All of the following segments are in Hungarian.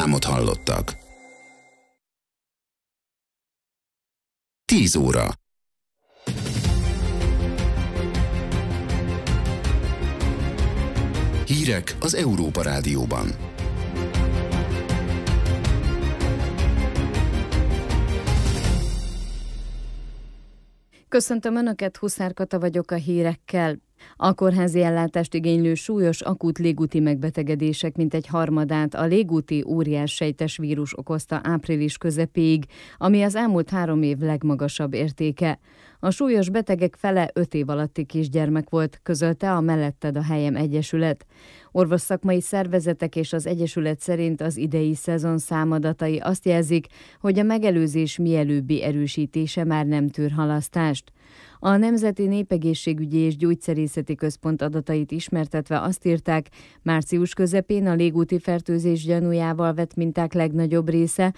reklámot hallottak. 10 óra. Hírek az Európa Rádióban. Köszöntöm Önöket, Huszár Kata vagyok a hírekkel. A kórházi ellátást igénylő súlyos akut légúti megbetegedések mintegy harmadát a légúti óriássejtes vírus okozta április közepéig, ami az elmúlt 3 év legmagasabb értéke. A súlyos betegek fele 5 év alatti kisgyermek volt, közölte a Melletted a helyem egyesület. Orvosszakmai szervezetek és az egyesület szerint az idei szezon számadatai azt jelzik, hogy a megelőzés mielőbbi erősítése már nem tűr halasztást. A Nemzeti Népegészségügyi és Gyógyszerészeti Központ adatait ismertetve azt írták, március közepén a légúti fertőzés gyanújával vett minták legnagyobb része,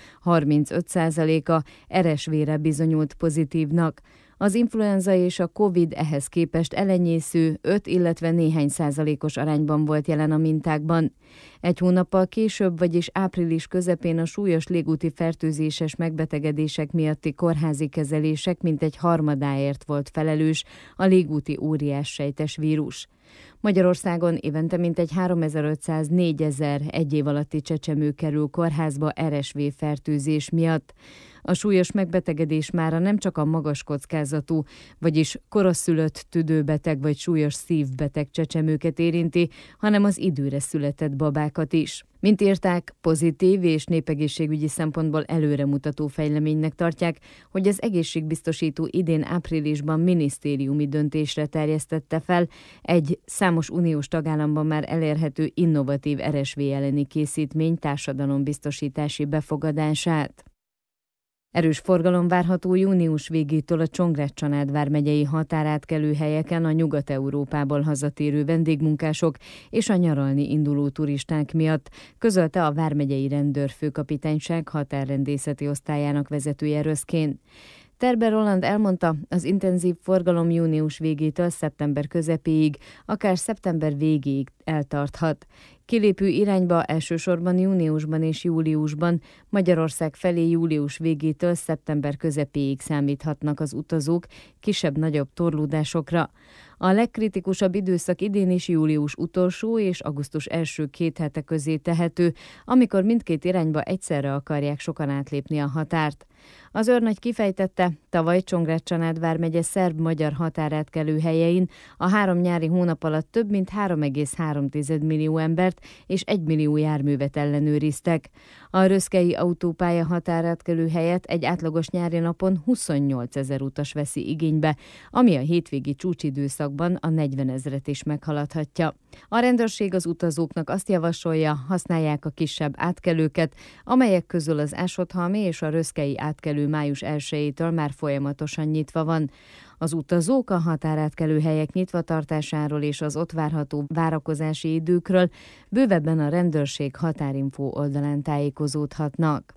35%-a RSV-re bizonyult pozitívnak. Az influenza és a Covid ehhez képest elenyésző 5, illetve néhány százalékos arányban volt jelen a mintákban. Egy hónappal később, vagyis április közepén a súlyos légúti fertőzéses megbetegedések miatti kórházi kezelések mintegy harmadáért volt felelős a légúti óriássejtes vírus. Magyarországon évente mintegy 3500-4000 egy év alatti csecsemő kerül kórházba RSV fertőzés miatt. A súlyos megbetegedés mára nem csak a magas kockázatú, vagyis koroszszülött tüdőbeteg vagy súlyos szívbeteg csecsemőket érinti, hanem az időre született babákat is. Mint írták, pozitív és népegészségügyi szempontból előremutató fejleménynek tartják, hogy az egészségbiztosító idén áprilisban minisztériumi döntésre terjesztette fel egy számos uniós tagállamban már elérhető innovatív RSV elleni készítmény társadalombiztosítási befogadását. Erős forgalom várható június végétől a Csongrád-Csanád vármegyei határátkelő helyeken a Nyugat-Európából hazatérő vendégmunkások és a nyaralni induló turisták miatt, közölte a vármegyei rendőrfőkapitányság határrendészeti osztályának vezetője Röszkén. Terber Roland elmondta, az intenzív forgalom június végétől szeptember közepéig, akár szeptember végéig eltarthat. Kilépő irányba elsősorban júniusban és júliusban, Magyarország felé július végétől szeptember közepéig számíthatnak az utazók kisebb-nagyobb torlódásokra. A legkritikusabb időszak idén is július utolsó és augusztus első 2 hete közé tehető, amikor mindkét irányba egyszerre akarják sokan átlépni a határt. Az őrnagy kifejtette, tavaly Csongrád-Csanád vármegye szerb-magyar határátkelő helyein a 3 nyári hónap alatt több mint 3,3 millió embert és 1 millió járművet ellenőriztek. A röszkei autópálya határátkelő helyett egy átlagos nyári napon 28 000 utas veszi igénybe, ami a hétvégi csúcsidőszakban a 40 000-et is meghaladhatja. A rendőrség az utazóknak azt javasolja, használják a kisebb átkelőket, amelyek közül az Ásothalmi és a röszkei átkelő május 1-től már folyamatosan nyitva van. Az utazók a határátkelő helyek nyitva tartásáról és az ott várható várakozási időkről bővebben a rendőrség határinfo oldalán tájékozódhatnak.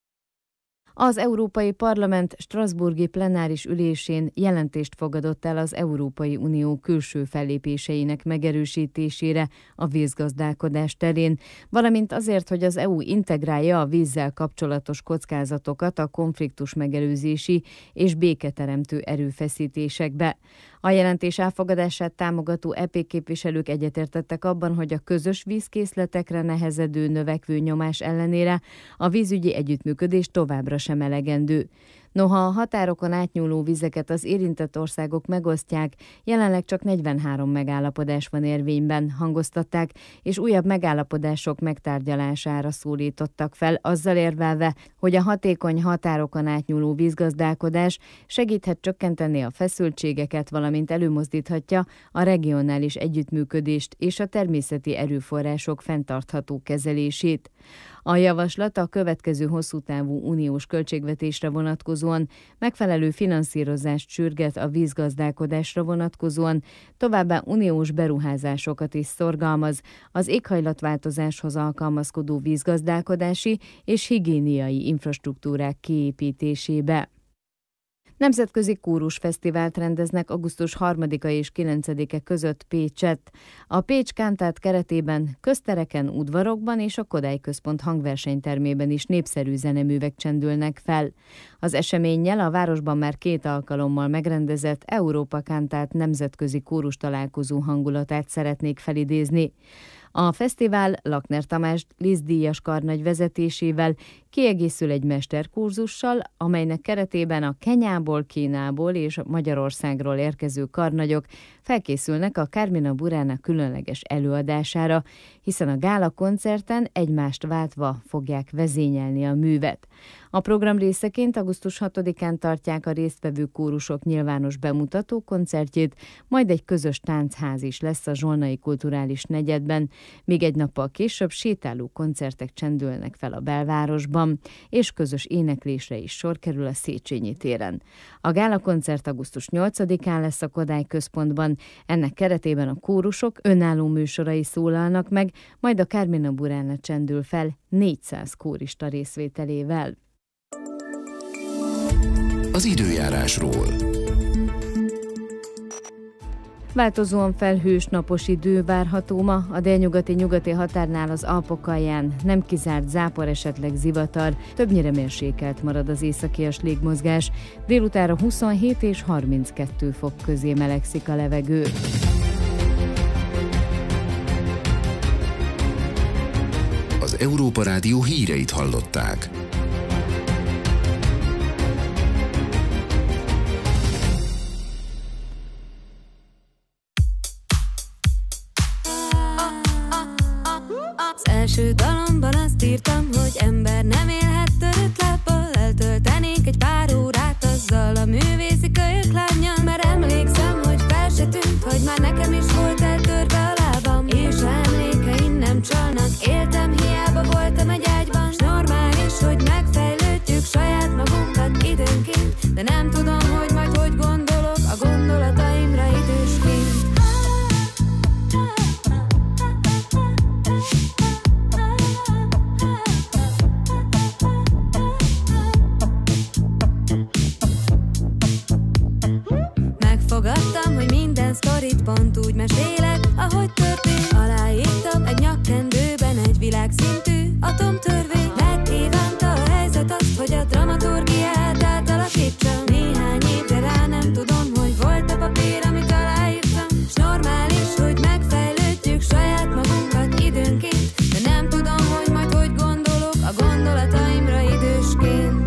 Az Európai Parlament strasbourgi plenáris ülésén jelentést fogadott el az Európai Unió külső fellépéseinek megerősítésére a vízgazdálkodás terén, valamint azért, hogy az EU integrálja a vízzel kapcsolatos kockázatokat a konfliktus megelőzési és béketeremtő erőfeszítésekbe. A jelentés elfogadását támogató EP képviselők egyetértettek abban, hogy a közös vízkészletekre nehezedő növekvő nyomás ellenére a vízügyi együttműködés továbbra sem elegendő. Noha a határokon átnyúló vizeket az érintett országok megosztják, jelenleg csak 43 megállapodás van érvényben, hangoztatták, és újabb megállapodások megtárgyalására szólítottak fel, azzal érvelve, hogy a hatékony határokon átnyúló vízgazdálkodás segíthet csökkenteni a feszültségeket, valamint előmozdíthatja a regionális együttműködést és a természeti erőforrások fenntartható kezelését. A javaslat a következő hosszútávú uniós költségvetésre vonatkozóan megfelelő finanszírozást sürget a vízgazdálkodásra vonatkozóan, továbbá uniós beruházásokat is szorgalmaz az éghajlatváltozáshoz alkalmazkodó vízgazdálkodási és higiéniai infrastruktúrák kiépítésébe. Nemzetközi kórusfesztivált rendeznek augusztus 3-a és 9-e között Pécsett. A Pécs Kántát keretében köztereken, udvarokban és a Kodály Központ hangversenytermében is népszerű zeneművek csendülnek fel. Az eseménnyel a városban már 2 alkalommal megrendezett Európa Kántát nemzetközi kórus találkozó hangulatát szeretnék felidézni. A fesztivál Lakner Tamás Liszt-díjas karnagy vezetésével kiegészül egy mesterkurzussal, amelynek keretében a Kenyából, Kínából és Magyarországról érkező karnagyok felkészülnek a Carmina Burana különleges előadására, hiszen a gála koncerten egymást váltva fogják vezényelni a művet. A program részeként augusztus 6-án tartják a résztvevő kórusok nyilvános bemutató koncertjét, majd egy közös táncház is lesz a Zsolnai Kulturális Negyedben, még egy nappal később sétáló koncertek csendülnek fel a belvárosban, és közös éneklésre is sor kerül a Széchenyi téren. A gálakoncert augusztus 8-án lesz a Kodály Központban, ennek keretében a kórusok önálló műsorai szólalnak meg, majd a Carmina Burana csendül fel 400 kórista részvételével. Az időjárásról. Változóan felhős, napos idő várható ma, a délnyugati-nyugati határnál az Alpok alján, nem kizárt zápor, esetleg zivatar, többnyire mérsékelt marad az északias légmozgás, délutánra 27 és 32 fok közé melegszik a levegő. Az Európa Rádió híreit hallották. Első dalomban azt írtam, hogy ember nem élhet törött lábbal, eltöltenék egy pár órát azzal a művészi kölyök lánnyal, mert emlékszem, hogy fel se tűnt, hogy már nekem is volt eltörve a lábam, és ha emlékeim nem csalnak, éltem, hiába voltam egy ágyban, s normális, hogy megfejlődjük saját magunkat időnként, de nem tudom, hogy majd hogy gondolok a gondolataimra idősként. Fogadtam, hogy minden sztorit pont úgy mesélek, ahogy történt. Aláírtam egy nyakkendőben egy világszintű atomtörvény. Megkívánta a helyzet azt, hogy a dramaturgiát átalakítsam. Néhány évre rá nem tudom, hogy volt a papír, amit aláírtam. S normális, hogy megfejlődjük saját magunkat időnként, de nem tudom, hogy majd hogy gondolok a gondolataimra idősként.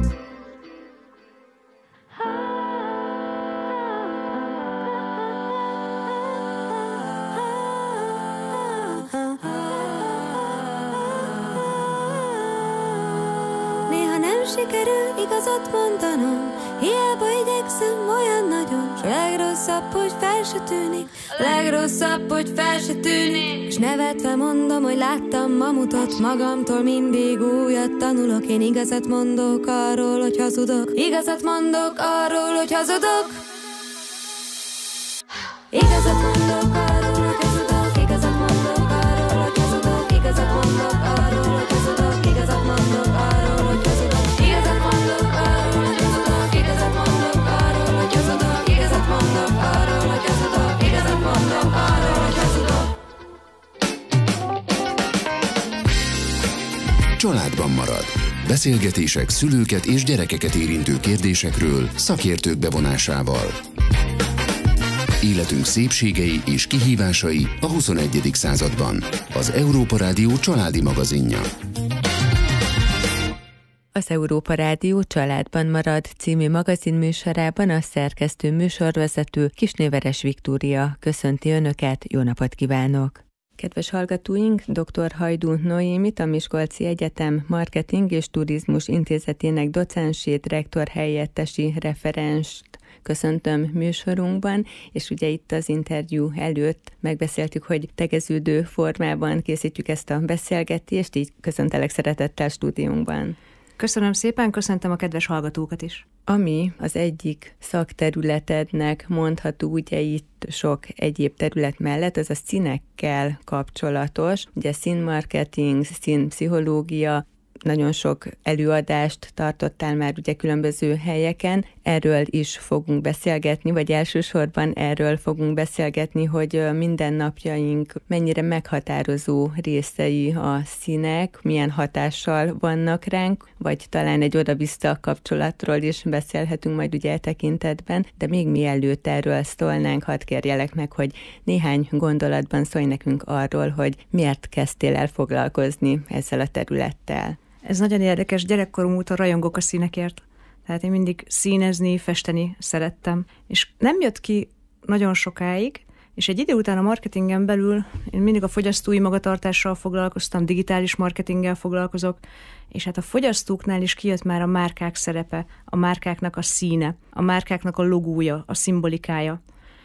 Sikerül igazat mondanom, hiába igyekszem olyan nagyon, s a legrosszabb, hogy fel se tűnik, legrosszabb, hogy fel se tűnik, s nevetve mondom, hogy láttam mamutot, magamtól mindig újat tanulok, én igazat mondok arról, hogy hazudok, igazat mondok arról, hogy hazudok, igazat mondok arról, hogy hazudok, igazat mondok arról, hogy hazudok, igazat mondok arról, hogy hazudok, igazat mondok arról, hogy hazudok. Családban marad. Beszélgetések szülőket és gyerekeket érintő kérdésekről szakértők bevonásával. Életünk szépségei és kihívásai a 21. században. Az Európa Rádió családi magazinja. Az Európa Rádió Családban marad című magazinműsorában a szerkesztő műsorvezető Kisnéveres Viktória köszönti Önöket, jó napot kívánok! Kedves hallgatóink, dr. Hajdú Noémit, a Miskolci Egyetem Marketing és Turizmus Intézetének docensét, rektor helyettesi referenst köszöntöm műsorunkban, és ugye itt az interjú előtt megbeszéltük, hogy tegeződő formában készítjük ezt a beszélgetést, így köszöntelek szeretettel stúdiónkban. Köszönöm szépen, köszöntöm a kedves hallgatókat is. Ami az egyik szakterületednek mondható, ugye itt sok egyéb terület mellett, az a színekkel kapcsolatos, ugye színmarketing, színpszichológia, nagyon sok előadást tartottál már ugye különböző helyeken. Erről is fogunk beszélgetni, vagy elsősorban erről fogunk beszélgetni, hogy mindennapjaink mennyire meghatározó részei a színek, milyen hatással vannak ránk, vagy talán egy oda-vissza kapcsolatról is beszélhetünk majd ugye tekintetben, de még mielőtt erről szólnánk, hadd kérjelek meg, hogy néhány gondolatban szólj nekünk arról, hogy miért kezdtél el foglalkozni ezzel a területtel. Ez nagyon érdekes, gyerekkorom óta rajongok a színekért. Tehát én mindig színezni, festeni szerettem. És nem jött ki nagyon sokáig, és egy idő után a marketingen belül én mindig a fogyasztói magatartással foglalkoztam, digitális marketinggel foglalkozok, és hát a fogyasztóknál is kijött már a márkák szerepe, a márkáknak a színe, a márkáknak a logója, a szimbolikája.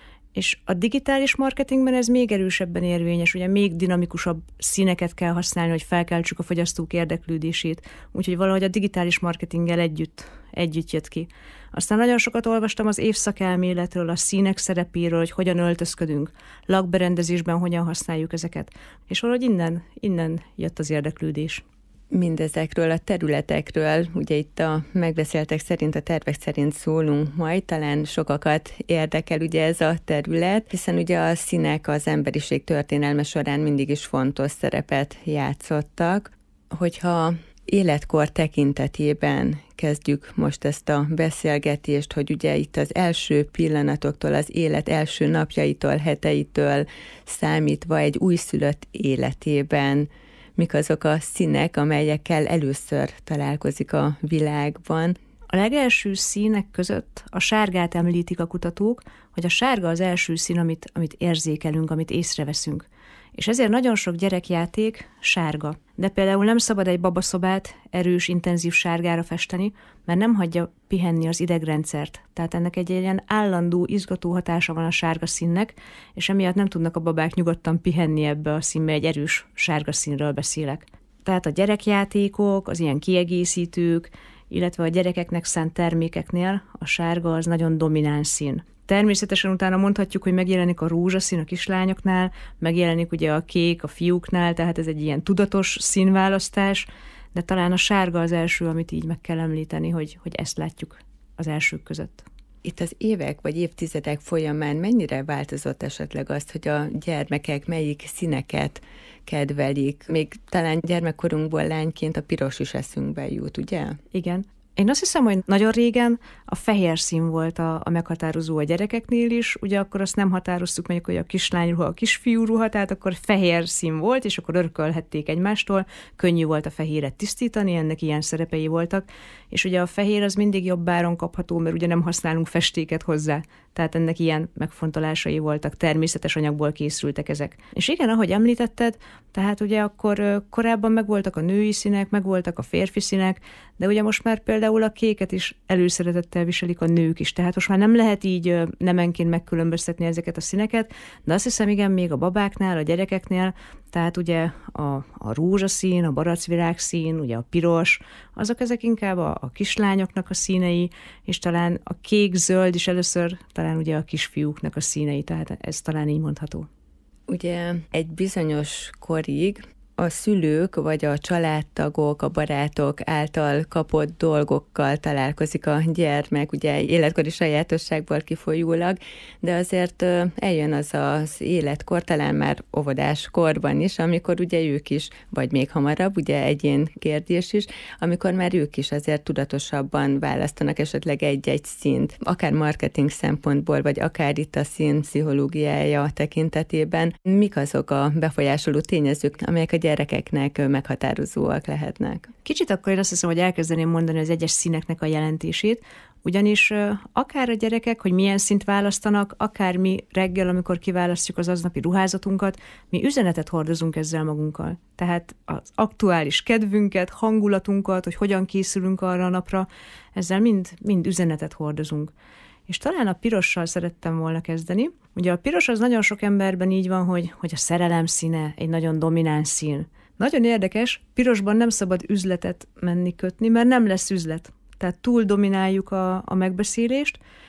És a digitális marketingben ez még erősebben érvényes, ugye még dinamikusabb színeket kell használni, hogy felkeltsük a fogyasztók érdeklődését. Úgyhogy valahogy a digitális marketinggel együtt jött ki. Aztán nagyon sokat olvastam az évszakelméletről, a színek szerepéről, hogy hogyan öltözködünk, lakberendezésben hogyan használjuk ezeket. És valahogy innen jött az érdeklődés. Mindezekről a területekről, ugye itt a megbeszéltek szerint, a tervek szerint szólunk majd, talán sokakat érdekel ugye ez a terület, hiszen ugye a színek az emberiség történelme során mindig is fontos szerepet játszottak. Hogyha életkor tekintetében kezdjük most ezt a beszélgetést, hogy ugye itt az első pillanatoktól, az élet első napjaitól, heteitől számítva egy újszülött életében mik azok a színek, amelyekkel először találkozik a világban. A legelső színek között a sárgát említik a kutatók, hogy a sárga az első szín, amit érzékelünk, amit észreveszünk. És ezért nagyon sok gyerekjáték sárga. De például nem szabad egy babaszobát erős, intenzív sárgára festeni, mert nem hagyja pihenni az idegrendszert. Tehát ennek egy ilyen állandó, izgató hatása van a sárga színnek, és emiatt nem tudnak a babák nyugodtan pihenni ebbe a színbe, egy erős sárga színről beszélek. Tehát a gyerekjátékok, az ilyen kiegészítők, illetve a gyerekeknek szánt termékeknél a sárga az nagyon domináns szín. Természetesen utána mondhatjuk, hogy megjelenik a rózsaszín a kislányoknál, megjelenik ugye a kék a fiúknál, tehát ez egy ilyen tudatos színválasztás, de talán a sárga az első, amit így meg kell említeni, hogy ezt látjuk az elsők között. Itt az évek vagy évtizedek folyamán mennyire változott esetleg azt, hogy a gyermekek melyik színeket kedvelik? Még talán gyermekkorunkból lányként a piros is eszünkbe jut, ugye? Igen. Én azt hiszem, hogy nagyon régen a fehér szín volt a meghatározó a gyerekeknél is, ugye akkor azt nem határoztuk meg, hogy a kislányruha, a kisfiúruha, tehát akkor fehér szín volt, és akkor örökölhették egymástól, könnyű volt a fehéret tisztítani, ennek ilyen szerepei voltak, és ugye a fehér az mindig jobb áron kapható, mert ugye nem használunk festéket hozzá, tehát ennek ilyen megfontolásai voltak, természetes anyagból készültek ezek. És igen, ahogy említetted, tehát ugye akkor korábban megvoltak a női színek, megvoltak a férfi színek, de ugye most már például a kéket is előszeretettel viselik a nők is, tehát most már nem lehet így nemenként megkülönböztetni ezeket a színeket, de azt hiszem, igen, még a babáknál, a gyerekeknél, tehát ugye a rózsaszín, a baracvirágszín, ugye a piros, ezek inkább a kislányoknak a színei, és talán a kék-zöld is először talán ugye a kisfiúknak a színei, tehát ez talán így mondható. Ugye egy bizonyos korig a szülők vagy a családtagok, a barátok által kapott dolgokkal találkozik a gyermek, ugye életkori sajátosságból kifolyólag, de azért eljön az életkor, talán már óvodás korban is, amikor ugye ők is, vagy még hamarabb, ugye egyén kérdés is, amikor már ők is azért tudatosabban választanak esetleg egy-egy színt, akár marketing szempontból, vagy akár itt a szín pszichológiája tekintetében. Mik azok a befolyásoló tényezők, amelyek a gyerekeknek meghatározóak lehetnek? Kicsit akkor én azt hiszem, hogy elkezdeném mondani az egyes színeknek a jelentését, ugyanis akár a gyerekek, hogy milyen színt választanak, akár mi reggel, amikor kiválasztjuk az aznapi ruházatunkat, mi üzenetet hordozunk ezzel magunkkal. Tehát az aktuális kedvünket, hangulatunkat, hogy hogyan készülünk arra a napra, ezzel mind üzenetet hordozunk. És talán a pirossal szerettem volna kezdeni. Ugye a piros az nagyon sok emberben így van, hogy a szerelem színe egy nagyon domináns szín. Nagyon érdekes, pirosban nem szabad üzletet menni kötni, mert nem lesz üzlet. Tehát túl domináljuk a megbeszélést,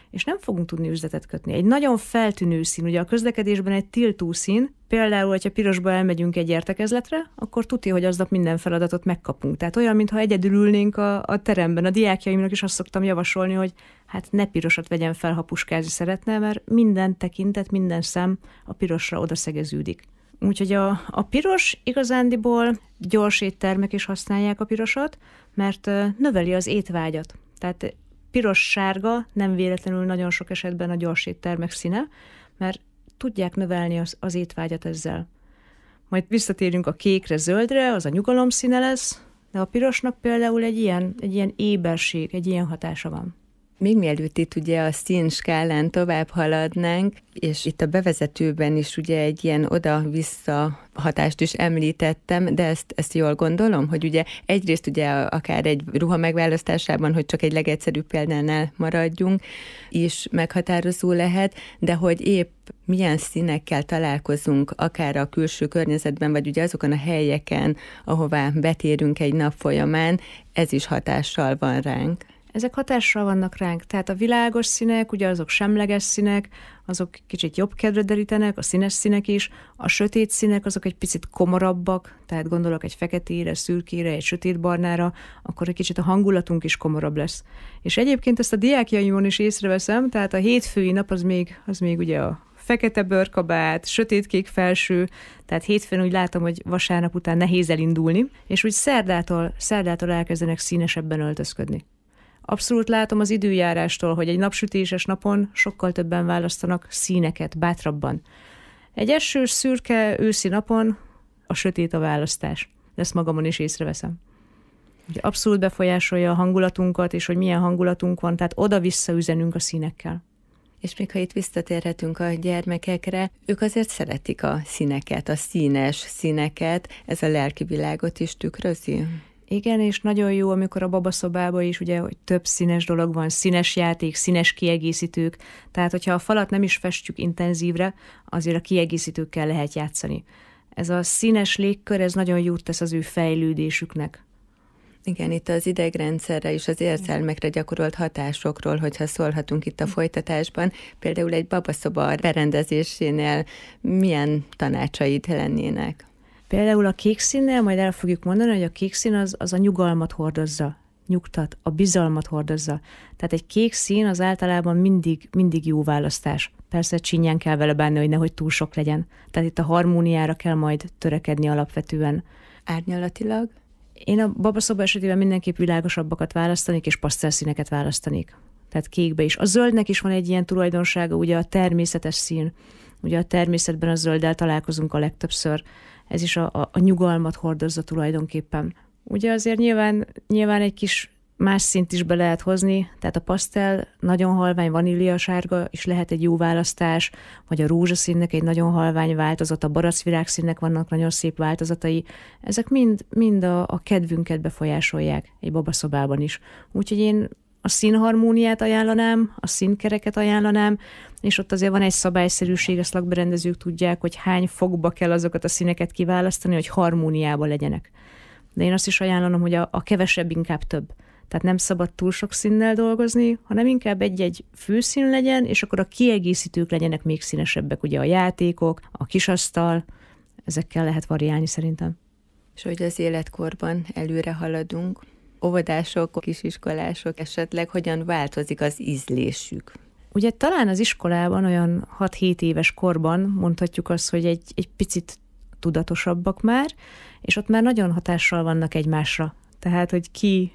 és nem fogunk tudni üzletet kötni. Egy nagyon feltűnő szín, ugye a közlekedésben egy tiltó szín, például, hogyha pirosba elmegyünk egy értekezletre, akkor tudja, hogy aznap minden feladatot megkapunk. Tehát olyan, mintha egyedül ülnénk a teremben. A diákjaimnak is azt szoktam javasolni, hogy hát ne pirosat vegyen fel, ha puskázni szeretne, mert minden tekintet, minden szem a pirosra odaszegeződik. Úgyhogy a piros igazándiból gyors éttermek is használják a pirosat, mert növeli az étvágyat. Tehát piros-sárga nem véletlenül nagyon sok esetben a gyors éttermek színe, mert tudják növelni az étvágyat ezzel. Majd visszatérünk a kékre, zöldre, az a nyugalom színe lesz, de a pirosnak például egy ilyen éberség, egy ilyen hatása van. Még mielőtt itt ugye a színskálán tovább haladnánk, és itt a bevezetőben is ugye egy ilyen oda-vissza hatást is említettem, de ezt jól gondolom, hogy ugye egyrészt ugye akár egy ruha megválasztásában, hogy csak egy legegyszerűbb példánál maradjunk, is meghatározó lehet, de hogy épp milyen színekkel találkozunk, akár a külső környezetben, vagy ugye azokon a helyeken, ahová betérünk egy nap folyamán, ez is hatással van ránk. Ezek hatással vannak ránk, tehát a világos színek, ugye azok semleges színek, azok kicsit jobb kedvre derítenek, a színes színek is, a sötét színek azok egy picit komorabbak, tehát gondolok egy feketére, szürkére, egy sötétbarnára, akkor egy kicsit a hangulatunk is komorabb lesz. És egyébként ezt a diákjaimon is észreveszem, tehát a hétfői nap az még ugye a fekete bőrkabát, sötétkék felső, tehát hétfőn úgy látom, hogy vasárnap után nehéz elindulni, és úgy szerdától elkezdenek színesebben öltözködni. Abszolút látom az időjárástól, hogy egy napsütéses napon sokkal többen választanak színeket, bátrabban. Egy esős, szürke őszi napon a sötét a választás. Ezt magamon is észreveszem. Ugye abszolút befolyásolja a hangulatunkat, és hogy milyen hangulatunk van, tehát oda-vissza üzenünk a színekkel. És még ha itt visszatérhetünk a gyermekekre, ők azért szeretik a színeket, a színes színeket, ez a lelki világot is tükrözi? Igen, és nagyon jó, amikor a babaszobában is ugye, hogy több színes dolog van, színes játék, színes kiegészítők, tehát hogyha a falat nem is festjük intenzívre, azért a kiegészítőkkel lehet játszani. Ez a színes légkör, ez nagyon jót tesz az ő fejlődésüknek. Igen, itt az idegrendszerre és az érzelmekre gyakorolt hatásokról, hogyha szólhatunk itt a folytatásban, például egy babaszoba berendezésénél milyen tanácsaid lennének? Például a kék színnel majd el fogjuk mondani, hogy a kék szín az a nyugalmat hordozza, nyugtat, a bizalmat hordozza. Tehát egy kék szín az általában mindig jó választás. Persze csinyán kell vele bánni, hogy nehogy túl sok legyen. Tehát itt a harmóniára kell majd törekedni alapvetően. Árnyalatilag? Én a babaszoba esetében mindenképp világosabbakat választanék, és pasztelszíneket választanék. Tehát kékbe is. A zöldnek is van egy ilyen tulajdonsága, ugye a természetes szín. Ugye a természetben a zölddel találkozunk a legtöbbször. Ez is a nyugalmat hordozza tulajdonképpen. Ugye azért nyilván egy kis más színt is be lehet hozni, tehát a pasztel nagyon halvány vaníliasárga is lehet egy jó választás, vagy a rózsaszínnek egy nagyon halvány változat, a baracvirágszínnek vannak nagyon szép változatai. Ezek mind a kedvünket befolyásolják egy babaszobában is. Úgyhogy én a színharmóniát ajánlanám, a színkereket ajánlanám, és ott azért van egy szabályszerűség, a szakberendezők tudják, hogy hány fokba kell azokat a színeket kiválasztani, hogy harmóniában legyenek. De én azt is ajánlom, hogy a kevesebb inkább több. Tehát nem szabad túl sok színnel dolgozni, hanem inkább egy-egy főszín legyen, és akkor a kiegészítők legyenek még színesebbek. Ugye a játékok, a kisasztal, ezekkel lehet variálni szerintem. És hogy az életkorban előre haladunk, óvodások, kisiskolások esetleg hogyan változik az ízlésük? Ugye talán az iskolában olyan 6-7 éves korban mondhatjuk azt, hogy egy picit tudatosabbak már, és ott már nagyon hatással vannak egymásra. Tehát, hogy ki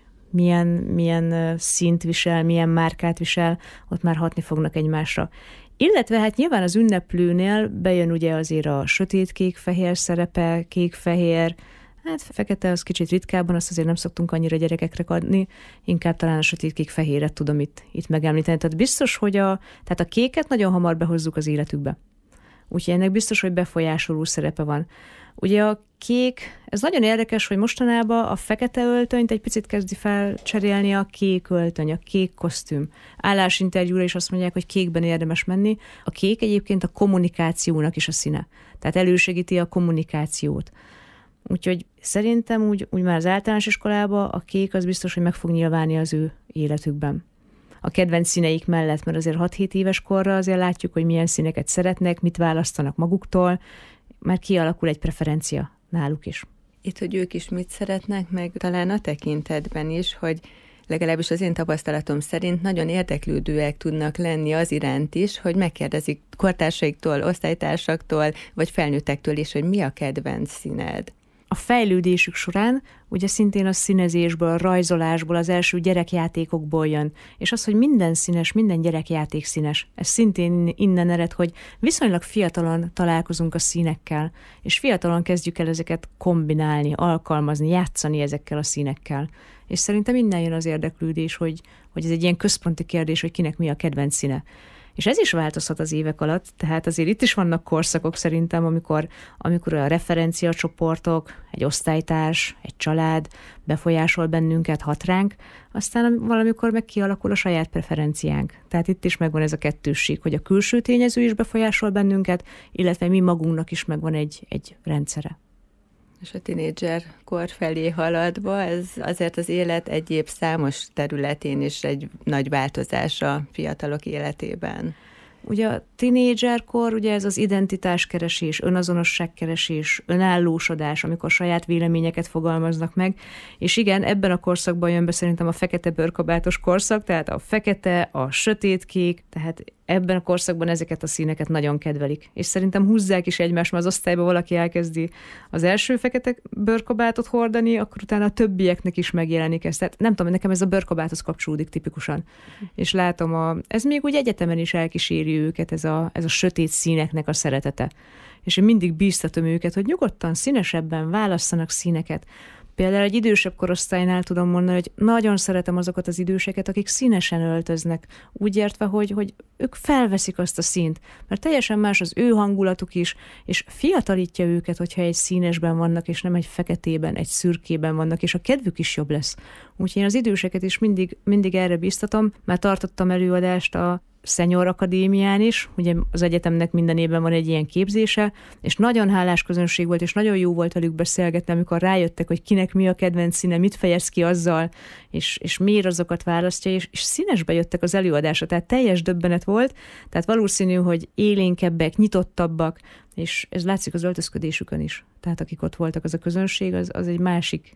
milyen színt visel, milyen márkát visel, ott már hatni fognak egymásra. Illetve hát nyilván az ünneplőnél bejön ugye azért a sötét-kék-fehér szerepe, kék-fehér, hát fekete az kicsit ritkábban, azt azért nem szoktunk annyira gyerekekre adni, inkább talán a sötét-kék-fehéret tudom itt megemlíteni. Tehát biztos, hogy tehát a kéket nagyon hamar behozzuk az életükbe. Úgyhogy ennek biztos, hogy befolyásoló szerepe van. Ugye a kék, ez nagyon érdekes, hogy mostanában a fekete öltönyt egy picit kezdi felcserélni a kék öltöny, a kék kosztüm. Állásinterjúra is azt mondják, hogy kékben érdemes menni. A kék egyébként a kommunikációnak is a színe. Tehát elősegíti a kommunikációt. Úgyhogy szerintem úgy már az általános iskolában a kék az biztos, hogy meg fog nyilvánni az ő életükben. a kedvenc színeik mellett, mert azért 6-7 éves korra azért látjuk, hogy milyen színeket szeretnek, mit választanak maguktól, már kialakul egy preferencia náluk is. Itt, hogy ők is mit szeretnek, meg talán a tekintetben is, hogy legalábbis az én tapasztalatom szerint nagyon érdeklődőek tudnak lenni az iránt is, hogy megkérdezik kortársaiktól, osztálytársaktól, vagy felnőttektől is, hogy mi a kedvenc színed. A fejlődésük során ugye szintén a színezésből, a rajzolásból, az első gyerekjátékokból jön. És az, hogy minden színes, minden gyerekjáték színes, ez szintén innen ered, hogy viszonylag fiatalon találkozunk a színekkel, és fiatalon kezdjük el ezeket kombinálni, alkalmazni, játszani ezekkel a színekkel. És szerintem innen jön az érdeklődés, hogy ez egy ilyen központi kérdés, hogy kinek mi a kedvenc színe. És ez is változhat az évek alatt, tehát azért itt is vannak korszakok szerintem, amikor a referenciacsoportok, egy osztálytárs, egy család befolyásol bennünket, hat ránk, aztán valamikor meg kialakul a saját preferenciánk. Tehát itt is megvan ez a kettősség, hogy a külső tényező is befolyásol bennünket, illetve mi magunknak is megvan egy rendszere. És a tinédzser kor felé haladva, ez azért az élet egyéb számos területén is egy nagy változás a fiatalok életében. Ugye a tinédzserkor, ugye ez az identitáskeresés, önazonosságkeresés, önállósodás, amikor saját véleményeket fogalmaznak meg, és igen, ebben a korszakban jön be szerintem a fekete bőrkabátos korszak, tehát a fekete, a sötétkék, tehát ebben a korszakban ezeket a színeket nagyon kedvelik. És szerintem húzzák is egymást, mert az osztályban valaki elkezdi az első fekete bőrkabátot hordani, akkor utána a többieknek is megjelenik ez. Tehát nem tudom, nekem ez a bőrkabáthoz kapcsolódik tipikusan. És látom, ez még úgy egyetemen is elkíséri őket, ez a sötét színeknek a szeretete. És én mindig bíztatom őket, hogy nyugodtan, színesebben válasszanak színeket. Például egy idősebb korosztálynál tudom mondani, hogy nagyon szeretem azokat az időseket, akik színesen öltöznek, úgy értve, hogy ők felveszik azt a színt, mert teljesen más az ő hangulatuk is, és fiatalítja őket, hogyha egy színesben vannak, és nem egy feketében, egy szürkében vannak, és a kedvük is jobb lesz. Úgyhogy én az időseket is mindig erre bíztatom, már tartottam előadást a Senior Akadémián is, ugye az egyetemnek minden évben van egy ilyen képzése, és nagyon hálás közönség volt, és nagyon jó volt velük beszélgetni, amikor rájöttek, hogy kinek mi a kedvenc színe, mit fejez ki azzal, és miért azokat választja, és színesbe jöttek az előadásra, tehát teljes döbbenet volt, tehát valószínű, hogy élénkebbek, nyitottabbak, és ez látszik az öltözködésükön is. Tehát akik ott voltak, az a közönség, az egy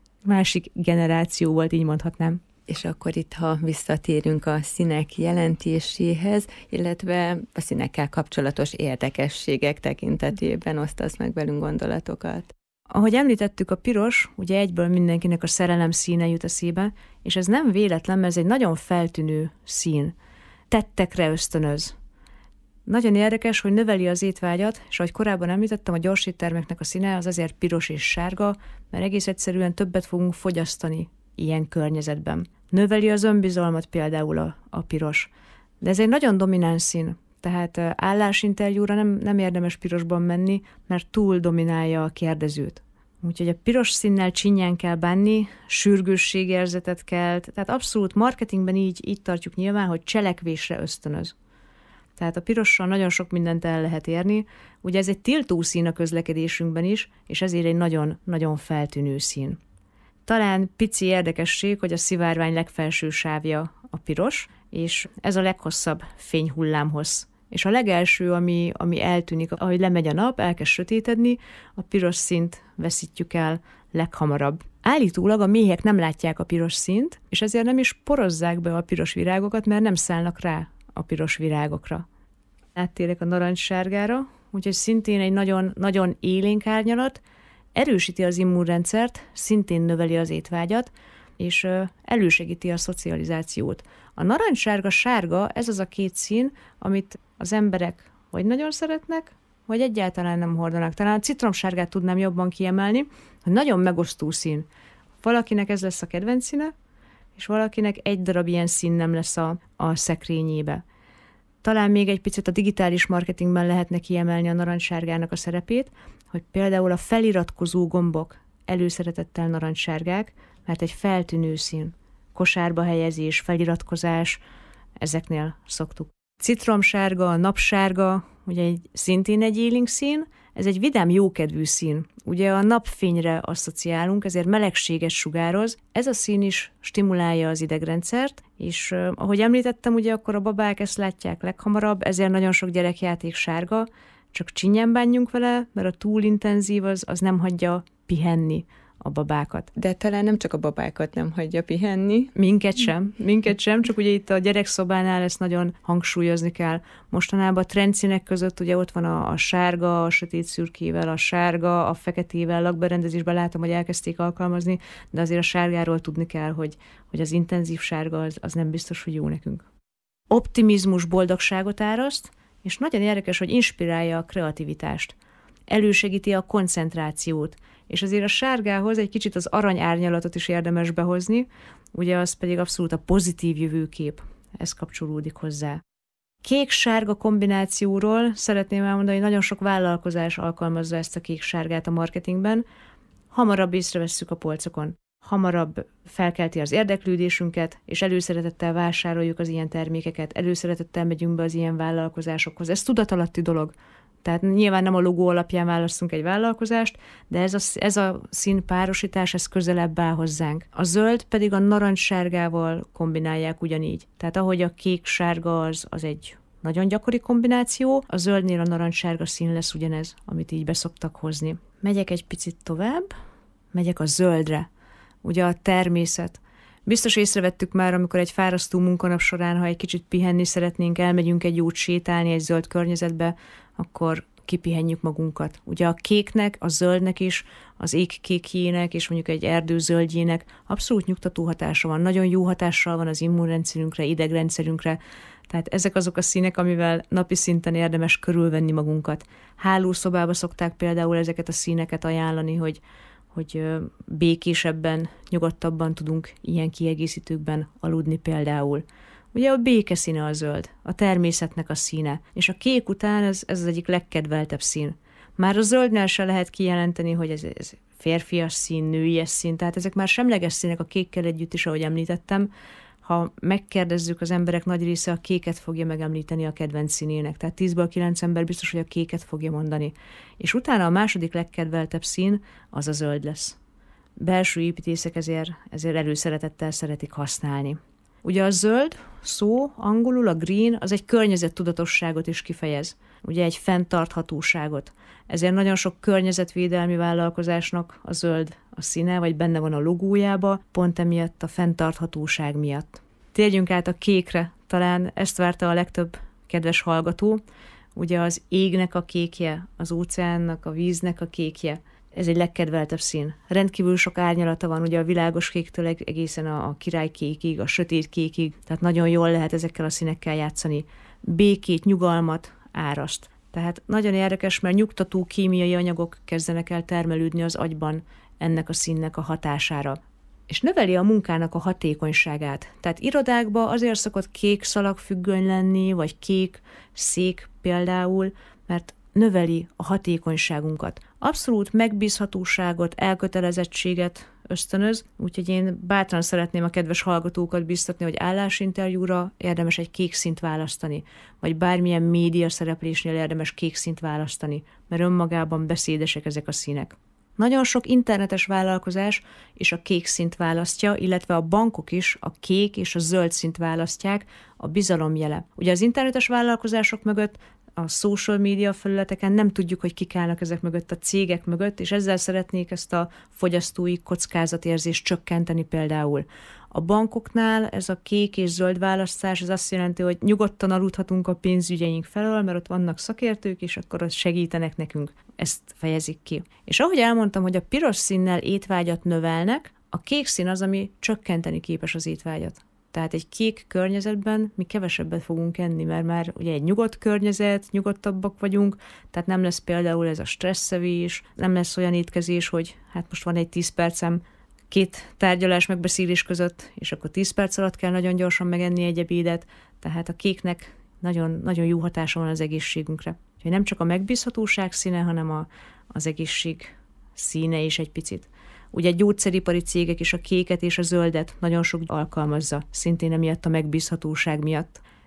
másik generáció volt, így mondhatnám. És akkor itt, ha visszatérünk a színek jelentéséhez, illetve a színekkel kapcsolatos érdekességek tekintetében osztasz meg velünk gondolatokat. Ahogy említettük, a piros, ugye egyből mindenkinek a szerelem színe jut eszébe, és ez nem véletlen, mert ez egy nagyon feltűnő szín. Tettekre ösztönöz. Nagyon érdekes, hogy növeli az étvágyat, és ahogy korábban említettem, a gyorsétterméknek a színe az azért piros és sárga, mert egész egyszerűen többet fogunk fogyasztani ilyen környezetben. Növeli az önbizalmat például a piros. De ez egy nagyon domináns szín, tehát állásinterjúra nem érdemes pirosban menni, mert túl dominálja a kérdezőt. Úgyhogy a piros színnel csinyán kell bánni, sürgősségérzetet kelt, tehát abszolút marketingben így tartjuk nyilván, hogy cselekvésre ösztönöz. Tehát a pirossal nagyon sok mindent el lehet érni. Ugye ez egy tiltó szín a közlekedésünkben is, és ezért egy nagyon-nagyon feltűnő szín. Talán pici érdekesség, hogy a szivárvány legfelső sávja a piros, és ez a leghosszabb fényhullámhossz. És a legelső, ami eltűnik, ahogy lemegy a nap, elkezd sötétedni, a piros színt veszítjük el leghamarabb. Állítólag a méhek nem látják a piros színt, és ezért nem is porozzák be a piros virágokat, mert nem szállnak rá a piros virágokra. Áttérek a narancssárgára, úgyhogy szintén egy nagyon, nagyon élénk árnyalat, erősíti az immunrendszert, szintén növeli az étvágyat, és elősegíti a szocializációt. A narancssárga-sárga, ez az a két szín, amit az emberek vagy nagyon szeretnek, vagy egyáltalán nem hordanak. Talán a citromsárgát tudnám jobban kiemelni, hogy nagyon megosztó szín. Valakinek ez lesz a kedvenc színe, és valakinek egy darab ilyen szín nem lesz a szekrényébe. Talán még egy picit a digitális marketingben lehetne kiemelni a narancssárgának a szerepét, hogy például a feliratkozó gombok előszeretettel narancssárgák, mert egy feltűnő szín. Kosárba helyezés, feliratkozás, ezeknél szoktuk. Citromsárga, napsárga, ugye szintén egy élénk szín, ez egy vidám, jókedvű szín. Ugye a napfényre asszociálunk, ezért melegséget sugároz. Ez a szín is stimulálja az idegrendszert, és ahogy említettem, ugye akkor a babák ezt látják leghamarabb, ezért nagyon sok gyerekjáték sárga, csak csinyán bánjunk vele, mert a túl intenzív az nem hagyja pihenni a babákat. De talán nem csak a babákat nem hagyja pihenni. Minket sem, csak ugye itt a gyerekszobánál ezt nagyon hangsúlyozni kell. Mostanában a trendszínek között ugye ott van a sárga, a sötét szürkével, a sárga, a feketével, lakberendezésben látom, hogy elkezdték alkalmazni, de azért a sárgáról tudni kell, hogy az intenzív sárga az nem biztos, hogy jó nekünk. Optimizmus, boldogságot áraszt, és nagyon érdekes, hogy inspirálja a kreativitást. Elősegíti a koncentrációt, és azért a sárgához egy kicsit az arany árnyalatot is érdemes behozni, ugye az pedig abszolút a pozitív jövőkép, ez kapcsolódik hozzá. Kék-sárga kombinációról szeretném elmondani, hogy nagyon sok vállalkozás alkalmazza ezt a kék-sárgát a marketingben, hamarabb észrevesszük a polcokon, hamarabb felkelti az érdeklődésünket, és előszeretettel vásároljuk az ilyen termékeket, előszeretettel megyünk be az ilyen vállalkozásokhoz. Ez tudatalatti dolog. Tehát nyilván nem a logó alapján választunk egy vállalkozást, de ez a színpárosítás, ez közelebb áll hozzánk. A zöld pedig a narancssárgával kombinálják ugyanígy. Tehát ahogy a kék-sárga az egy nagyon gyakori kombináció, a zöldnél a narancssárga szín lesz ugyanez, amit így beszoktak hozni. Megyek egy picit tovább, megyek a zöldre. Ugye a természet. Biztos észrevettük már, amikor egy fárasztó munkanap során, ha egy kicsit pihenni szeretnénk, elmegyünk egy jót sétálni egy zöld környezetbe, akkor kipihenjük magunkat. Ugye a kéknek, a zöldnek is, az ég kékjének és mondjuk egy erdő zöldjének abszolút nyugtató hatása van. Nagyon jó hatással van az immunrendszerünkre, idegrendszerünkre. Tehát ezek azok a színek, amivel napi szinten érdemes körülvenni magunkat. Hálószobába szokták például ezeket a színeket ajánlani, hogy békésebben, nyugodtabban tudunk ilyen kiegészítőkben aludni például. Ugye a békeszíne a zöld, a természetnek a színe, és a kék után ez az egyik legkedveltebb szín. Már a zöldnél se lehet kijelenteni, hogy ez férfias szín, nőies szín, tehát ezek már semleges színek a kékkel együtt is, ahogy említettem. Ha megkérdezzük, az emberek nagy része a kéket fogja megemlíteni a kedvenc színének, tehát 10-ből 9 ember biztos, hogy a kéket fogja mondani. És utána a második legkedveltebb szín az a zöld lesz. Belső építészek ezért előszeretettel szeretik használni. Ugye a zöld szó, angolul a green, az egy környezettudatosságot is kifejez. Ugye egy fenntarthatóságot. Ezért nagyon sok környezetvédelmi vállalkozásnak a zöld a színe, vagy benne van a logójába, pont emiatt a fenntarthatóság miatt. Térjünk át a kékre, talán ezt várta a legtöbb kedves hallgató. Ugye az égnek a kékje, az óceánnak, a víznek a kékje. Ez egy legkedveltebb szín. Rendkívül sok árnyalata van, ugye a világos kéktől egészen a királykékig, a sötét kékig, tehát nagyon jól lehet ezekkel a színekkel játszani. Békét, nyugalmat áraszt. Tehát nagyon érdekes, mert nyugtató kémiai anyagok kezdenek el termelődni az agyban ennek a színnek a hatására. És növeli a munkának a hatékonyságát. Tehát irodákban azért szokott kék szalagfüggöny lenni, vagy kék szék például, mert növeli a hatékonyságunkat. Abszolút megbízhatóságot, elkötelezettséget ösztönöz, úgyhogy én bátran szeretném a kedves hallgatókat biztatni, hogy állásinterjúra érdemes egy kék színt választani, vagy bármilyen média szereplésnél érdemes kék színt választani, mert önmagában beszédesek ezek a színek. Nagyon sok internetes vállalkozás is a kék színt választja, illetve a bankok is a kék és a zöld színt választják, a bizalom jele. Ugye az internetes vállalkozások mögött, a social media felületeken nem tudjuk, hogy kik állnak ezek mögött, a cégek mögött, és ezzel szeretnék ezt a fogyasztói kockázatérzést csökkenteni például. A bankoknál ez a kék és zöld választás, ez azt jelenti, hogy nyugodtan aludhatunk a pénzügyeink felől, mert ott vannak szakértők, és akkor ott segítenek nekünk. Ezt fejezik ki. És ahogy elmondtam, hogy a piros színnel étvágyat növelnek, a kék szín az, ami csökkenteni képes az étvágyat. Tehát egy kék környezetben mi kevesebbet fogunk enni, mert már ugye egy nyugodt környezet, nyugodtabbak vagyunk, tehát nem lesz például ez a stresszevés, nem lesz olyan étkezés, hogy hát most van egy 10 percem 2 tárgyalás megbeszélés között, és akkor 10 perc alatt kell nagyon gyorsan megenni egy ebédet, tehát a kéknek nagyon, nagyon jó hatása van az egészségünkre. Úgyhogy nem csak a megbízhatóság színe, hanem az egészség színe is egy picit. Ugye gyógyszeripari cégek is a kéket és a zöldet nagyon sok alkalmazza, szintén emiatt a megbízhatóság miatt.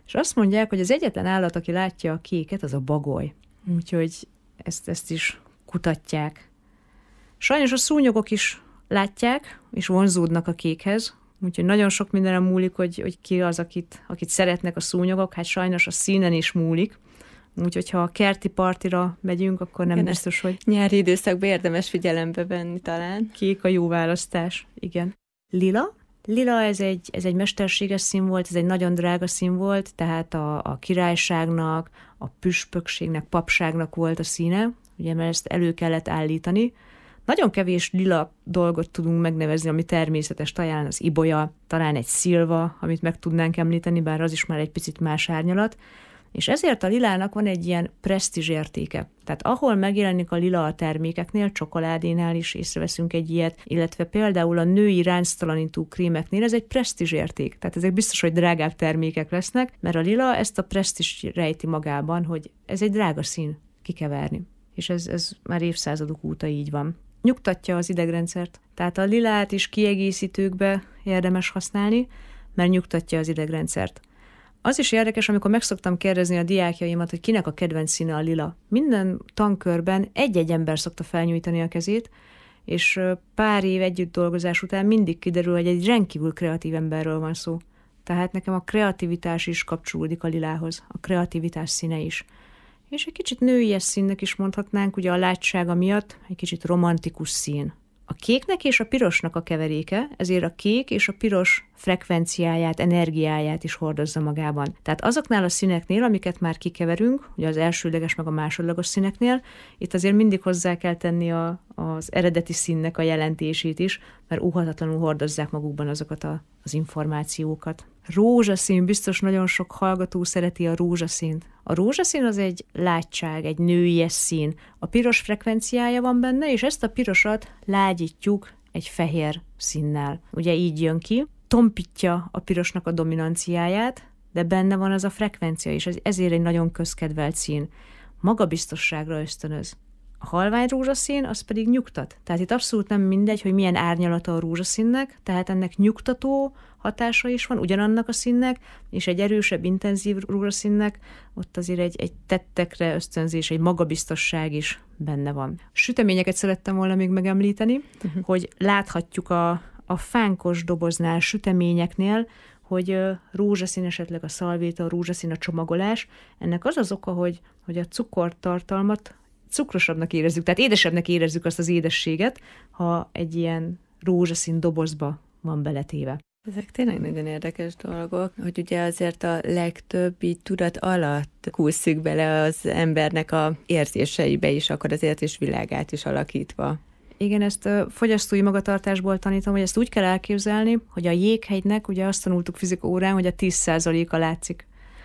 És azt mondják, hogy az egyetlen állat, aki látja a kéket, az a bagoly. Úgyhogy ezt is kutatják. Sajnos a szúnyogok is látják, és vonzódnak a kékhez, úgyhogy nagyon sok mindenem múlik, hogy ki az, akit szeretnek a szúnyogok, hát sajnos a színen is múlik. Úgyhogy ha a kerti partira megyünk, akkor nem biztos, hogy... Nyári időszakban érdemes figyelembe venni talán. Kék a jó választás, igen. Lila? Lila ez egy mesterséges szín volt, ez egy nagyon drága szín volt, tehát a királyságnak, a püspökségnek, papságnak volt a színe, ugye, mert ezt elő kellett állítani. Nagyon kevés lila dolgot tudunk megnevezni, ami természetes, talán az ibolya, talán egy szilva, amit meg tudnánk említeni, bár az is már egy picit más árnyalat, és ezért a lilának van egy ilyen presztízs értéke. Tehát ahol megjelenik a lila a termékeknél, csokoládénál is észreveszünk egy ilyet, illetve például a női ránctalanító krémeknél ez egy presztízs érték. Tehát ezek biztos, hogy drágább termékek lesznek, mert a lila ezt a presztízs rejti magában, hogy ez egy drága szín kikeverni. És ez már évszázadok óta így van. Nyugtatja az idegrendszert. Tehát a lilát is kiegészítőkbe érdemes használni, mert nyugtatja az idegrendszert. Az is érdekes, amikor megszoktam kérdezni a diákjaimat, hogy kinek a kedvenc színe a lila. Minden tankörben egy-egy ember szokta felnyújtani a kezét, és pár év együtt dolgozás után mindig kiderül, hogy egy rendkívül kreatív emberről van szó. Tehát nekem a kreativitás is kapcsolódik a lilához, a kreativitás színe is. És egy kicsit nőies színnek is mondhatnánk, ugye a látsága miatt egy kicsit romantikus szín. A kéknek és a pirosnak a keveréke, ezért a kék és a piros frekvenciáját, energiáját is hordozza magában. Tehát azoknál a színeknél, amiket már kikeverünk, ugye az elsődleges meg a másodlagos színeknél, itt azért mindig hozzá kell tenni az eredeti színnek a jelentését is, mert óhatatlanul hordozzák magukban azokat az információkat. Rózsaszín, biztos nagyon sok hallgató szereti a rózsaszínt. A rózsaszín az egy látság, egy nőies szín. A piros frekvenciája van benne, és ezt a pirosat lágyítjuk egy fehér színnel. Ugye így jön ki, tompítja a pirosnak a dominanciáját, de benne van az a frekvencia, és ezért egy nagyon közkedvelt szín. Magabiztosságra ösztönöz. A halvány rózsaszín az pedig nyugtat. Tehát itt abszolút nem mindegy, hogy milyen árnyalata a rózsaszínnek, tehát ennek nyugtató hatása is van ugyanannak a színnek, és egy erősebb, intenzív rózsaszínnek ott azért egy tettekre ösztönzés, egy magabiztosság is benne van. Süteményeket szerettem volna még megemlíteni, hogy láthatjuk a fánkos doboznál, süteményeknél, hogy rózsaszín esetleg a szalvéta, a rózsaszín a csomagolás. Ennek az az oka, hogy a cukortartalmat cukrosabbnak érezzük, tehát édesebbnek érezzük azt az édességet, ha egy ilyen rózsaszín dobozba van beletéve. Ezek tényleg nagyon érdekes dolgok, hogy ugye azért a legtöbb így tudat alatt kúszik bele az embernek a érzéseibe is, akkor az érzésvilágát is alakítva. Igen, ezt fogyasztói magatartásból tanítom, hogy ezt úgy kell elképzelni, hogy a jéghegynek, ugye azt tanultuk fizika órán, hogy a 10%-a látszik.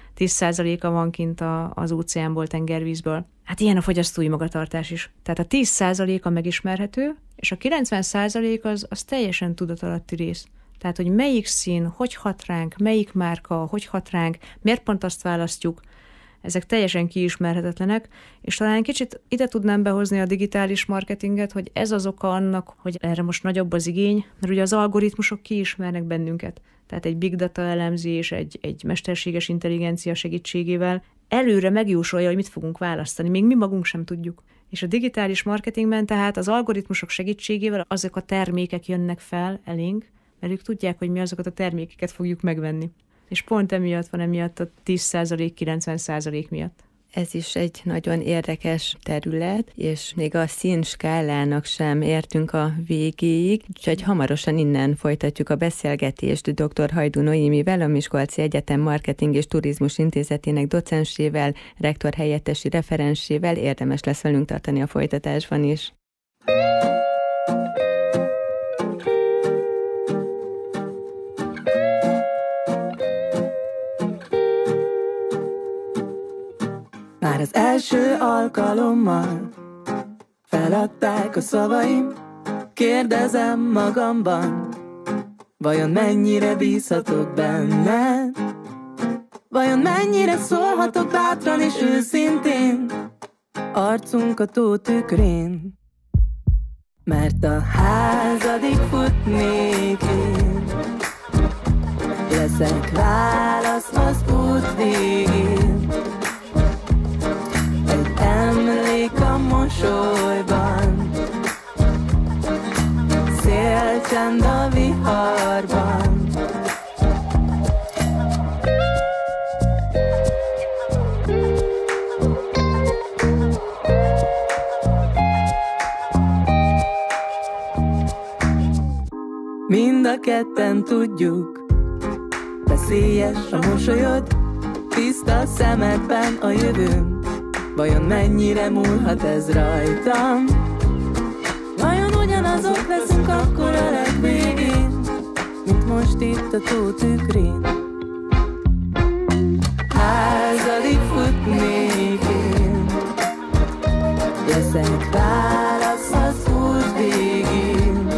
10%-a van kint az óceánból, tengervízből. Hát ilyen a fogyasztói magatartás is. Tehát a 10%-a megismerhető, és a 90% az teljesen tudatalatti rész. Tehát, hogy melyik szín, hogy hat ránk, melyik márka, hogy hat ránk, miért pont azt választjuk, ezek teljesen kiismerhetetlenek, és talán kicsit ide tudnám behozni a digitális marketinget, hogy ez az oka annak, hogy erre most nagyobb az igény, mert ugye az algoritmusok kiismernek bennünket. Tehát egy big data elemzés, egy mesterséges intelligencia segítségével előre megjósolja, hogy mit fogunk választani, még mi magunk sem tudjuk. És a digitális marketingben tehát az algoritmusok segítségével azok a termékek jönnek fel elénk, mert ők tudják, hogy mi azokat a termékeket fogjuk megvenni. És pont emiatt van emiatt a 10%, 90% miatt. Ez is egy nagyon érdekes terület, és még a színskálának sem értünk a végéig, úgyhogy hamarosan innen folytatjuk a beszélgetést dr. Hajdú Noémivel, a Miskolci Egyetem Marketing és Turizmus Intézetének docensével, rektor helyettesi referensével. Érdemes lesz velünk tartani a folytatásban is. Már az első alkalommal feladták a szavaim, kérdezem magamban, vajon mennyire bízhatok benne? Vajon mennyire szólhatok bátran és őszintén arcunk a tó tükrén? Mert a házadig futnék én, lesz leszek válasz az út végén, egy emlék a mosolyban, szélcsend a viharban. Mind a ketten tudjuk, veszélyes a mosolyod, tiszta a szemedben a jövőm. Vajon mennyire múlhat ez rajtam? Vajon ugyanazok leszünk akkor a legvégén, mint most itt a tó tükrén? Házadig futnék én, leszek válasz az út végén,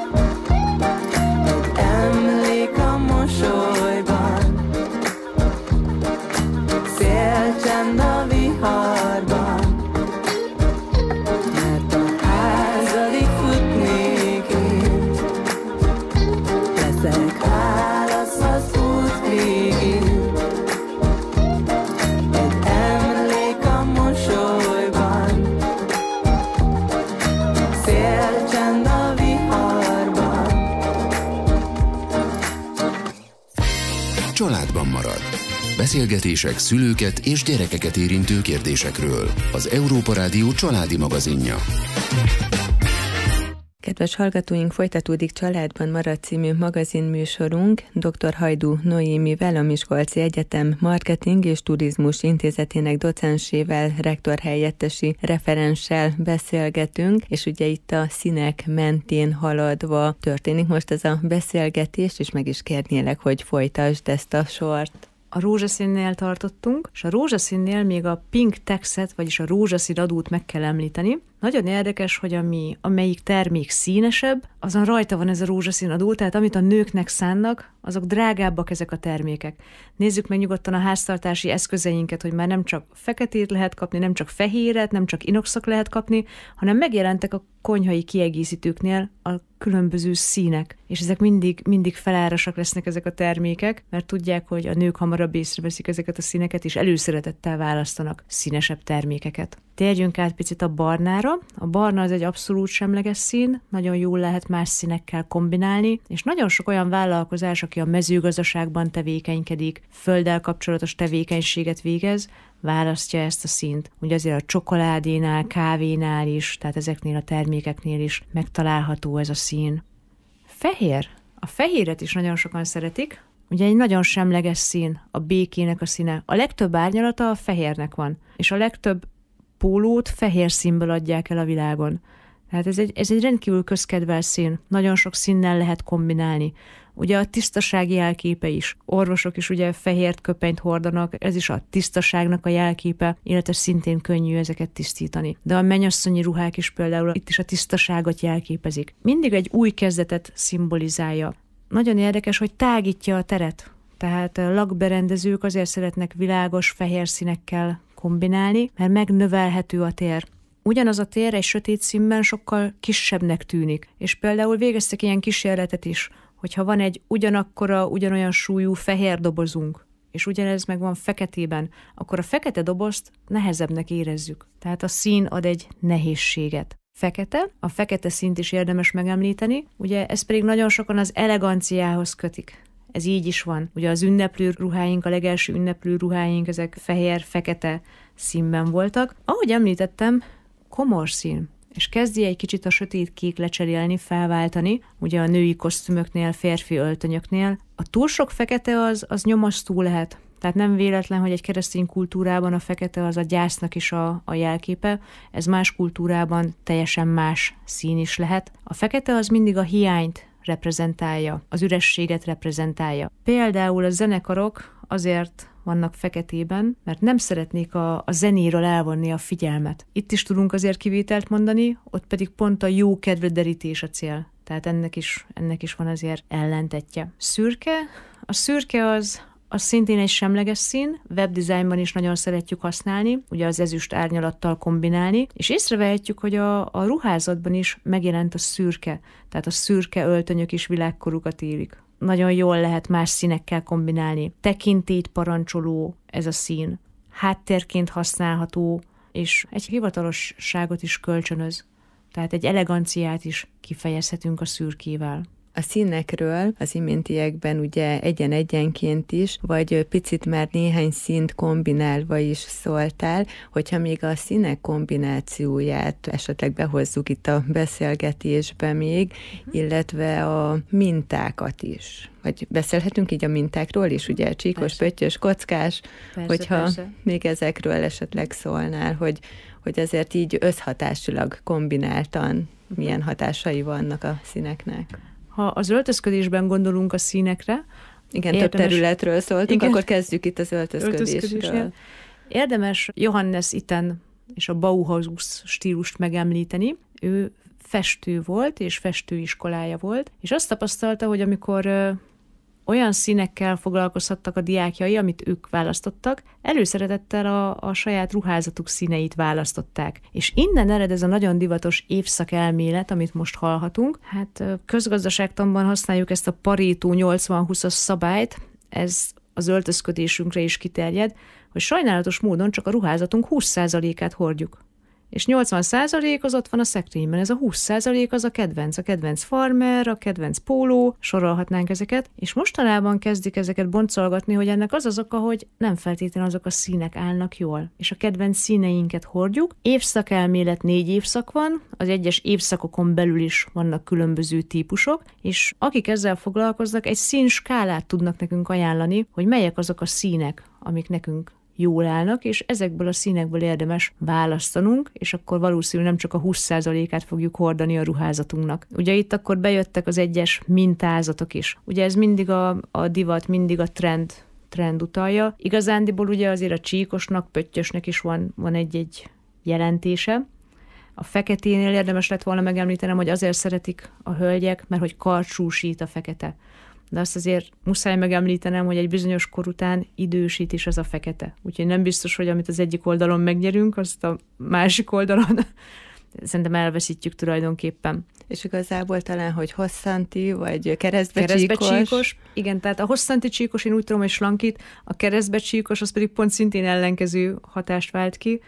egy emlék a mosolyban, szélcsend a viharban. Mert a házadig futnék én, leszek válasz az út végén, egy emlék a mosolyban, szélcsend a viharban. Családban marad. Beszélgetések szülőket és gyerekeket érintő kérdésekről. Az Európa Rádió családi magazinja. Kedves hallgatóink, folytatódik Családban marad című magazinműsorunk dr. Hajdú Noémivel, a Miskolci Egyetem Marketing és Turizmus Intézetének docensével, rektorhelyettesi referenssel beszélgetünk, és ugye itt a színek mentén haladva történik most ez a beszélgetés, és meg is kérnélek, hogy folytasd ezt a sort. A rózsaszínnél tartottunk, és a rózsaszínnél még a pink taxet, vagyis a rózsaszín adót meg kell említeni. Nagyon érdekes, hogy amelyik termék színesebb, azon rajta van ez a rózsaszín adó, tehát amit a nőknek szánnak, azok drágábbak ezek a termékek. Nézzük meg nyugodtan a háztartási eszközeinket, hogy már nem csak feketét lehet kapni, nem csak fehéret, nem csak inoxot lehet kapni, hanem megjelentek a konyhai kiegészítőknél a különböző színek, és ezek mindig felárasak lesznek ezek a termékek, mert tudják, hogy a nők hamarabb észreveszik ezeket a színeket, és előszeretettel választanak színesebb termékeket. Térjünk át picit a barnára. A barna az egy abszolút semleges szín, nagyon jól lehet más színekkel kombinálni, és nagyon sok olyan vállalkozás, aki a mezőgazdaságban tevékenykedik, földdel kapcsolatos tevékenységet végez, választja ezt a színt. Ugye azért a csokoládénál, kávénál is, tehát ezeknél a termékeknél is megtalálható ez a szín. Fehér. A fehéret is nagyon sokan szeretik. Ugye egy nagyon semleges szín, a békének a színe. A legtöbb árnyalata a fehérnek van, és a legtöbb pólót fehér színből adják el a világon. Tehát ez egy rendkívül közkedvelt szín. Nagyon sok színnel lehet kombinálni. Ugye a tisztaság jelképe is. Orvosok is ugye fehér köpenyt hordanak, ez is a tisztaságnak a jelképe, illetve szintén könnyű ezeket tisztítani. De a mennyasszonyi ruhák is például itt is a tisztaságot jelképezik. Mindig egy új kezdetet szimbolizálja. Nagyon érdekes, hogy tágítja a teret. Tehát lakberendezők azért szeretnek világos fehér színekkel kombinálni, mert megnövelhető a tér. Ugyanaz a tér egy sötét színben sokkal kisebbnek tűnik. És például végeztek ilyen kísérletet is, hogyha van egy ugyanolyan súlyú fehér dobozunk, és ugyanez meg van feketében, akkor a fekete dobozt nehezebbnek érezzük. Tehát a szín ad egy nehézséget. A fekete színt is érdemes megemlíteni, ugye ez pedig nagyon sokan az eleganciához kötik. Ez így is van. Ugye az ünneplő ruháink, a legelső ünneplő ruháink, ezek fehér-fekete színben voltak. Ahogy említettem, komor szín, és kezdi egy kicsit a sötét kék lecserélni, felváltani, ugye a női kosztümöknél, férfi öltönyöknél. A túl sok fekete az nyomasztó lehet. Tehát nem véletlen, hogy egy keresztény kultúrában a fekete az a gyásznak is a jelképe, ez más kultúrában teljesen más szín is lehet. A fekete az mindig a hiányt reprezentálja, az ürességet reprezentálja. Például a zenekarok azért vannak feketében, mert nem szeretnék a zenéről elvonni a figyelmet. Itt is tudunk azért kivételt mondani, ott pedig pont a jó kedvderítés a cél. Tehát ennek is van azért ellentetje. Szürke. A szürke az szintén egy semleges szín, webdesignban is nagyon szeretjük használni, ugye az ezüst árnyalattal kombinálni, és észrevehetjük, hogy a ruházatban is megjelent a szürke, tehát a szürke öltönyök is világkorúkat élik. nagyon jól lehet más színekkel kombinálni. Tekintélyt parancsoló ez a szín, háttérként használható, és egy hivatalosságot is kölcsönöz. Tehát egy eleganciát is kifejezhetünk a szürkével. A színekről az iméntiekben ugye egyenként is, vagy picit már néhány színt kombinálva is szóltál, hogyha még a színek kombinációját esetleg behozzuk itt a beszélgetésbe még, illetve a mintákat is. Vagy beszélhetünk így a mintákról is, ugye csíkos, pöttyös, kockás, hogyha még ezekről esetleg szólnál, hogy azért így összhatásilag kombináltan milyen hatásai vannak a színeknek. Ha az öltözködésben gondolunk a színekre, igen, több területről szóltunk, akkor kezdjük itt az öltözködésről. Érdemes Johannes Itten és a Bauhaus stílust megemlíteni. Ő festő volt, és festőiskolája volt, és azt tapasztalta, hogy amikor olyan színekkel foglalkozhattak a diákjai, amit ők választottak, előszeretettel a saját ruházatuk színeit választották. És innen ered ez a nagyon divatos évszakelmélet, amit most hallhatunk. Hát közgazdaságtanban használjuk ezt a Pareto 80-20-as szabályt, ez az öltözködésünkre is kiterjed, hogy sajnálatos módon csak a ruházatunk 20%-át hordjuk. És 80% az ott van a szekrényben, ez a 20% az a kedvenc farmer, a kedvenc póló, sorolhatnánk ezeket, és mostanában kezdik ezeket boncolgatni, hogy ennek az az oka, hogy nem feltétlenül azok a színek állnak jól, és a kedvenc színeinket hordjuk. Évszakelmélet 4 évszak van, az egyes évszakokon belül is vannak különböző típusok, és akik ezzel foglalkoznak, egy színskálát tudnak nekünk ajánlani, hogy melyek azok a színek, amik nekünk jól állnak, és ezekből a színekből érdemes választanunk, és akkor valószínűleg nem csak a 20%-át fogjuk hordani a ruházatunknak. Ugye itt akkor bejöttek az egyes mintázatok is. Ugye ez mindig a divat, mindig a trend utalja. Igazándiból ugye azért a csíkosnak, pöttyösnek is van egy jelentése. A feketénél érdemes lett volna megemlítenem, hogy azért szeretik a hölgyek, mert hogy karcsúsít a fekete. De azt azért muszáj megemlítenem, hogy egy bizonyos kor után idősít is az a fekete. Úgyhogy nem biztos, hogy amit az egyik oldalon megnyerünk, azt a másik oldalon szerintem elveszítjük tulajdonképpen. És igazából talán, hogy hosszanti, vagy keresztbecsíkos. Igen, tehát a hosszanti csíkos, én úgy tudom, hogy slankít, a keresztbecsíkos, az pedig pont szintén ellenkező hatást vált ki.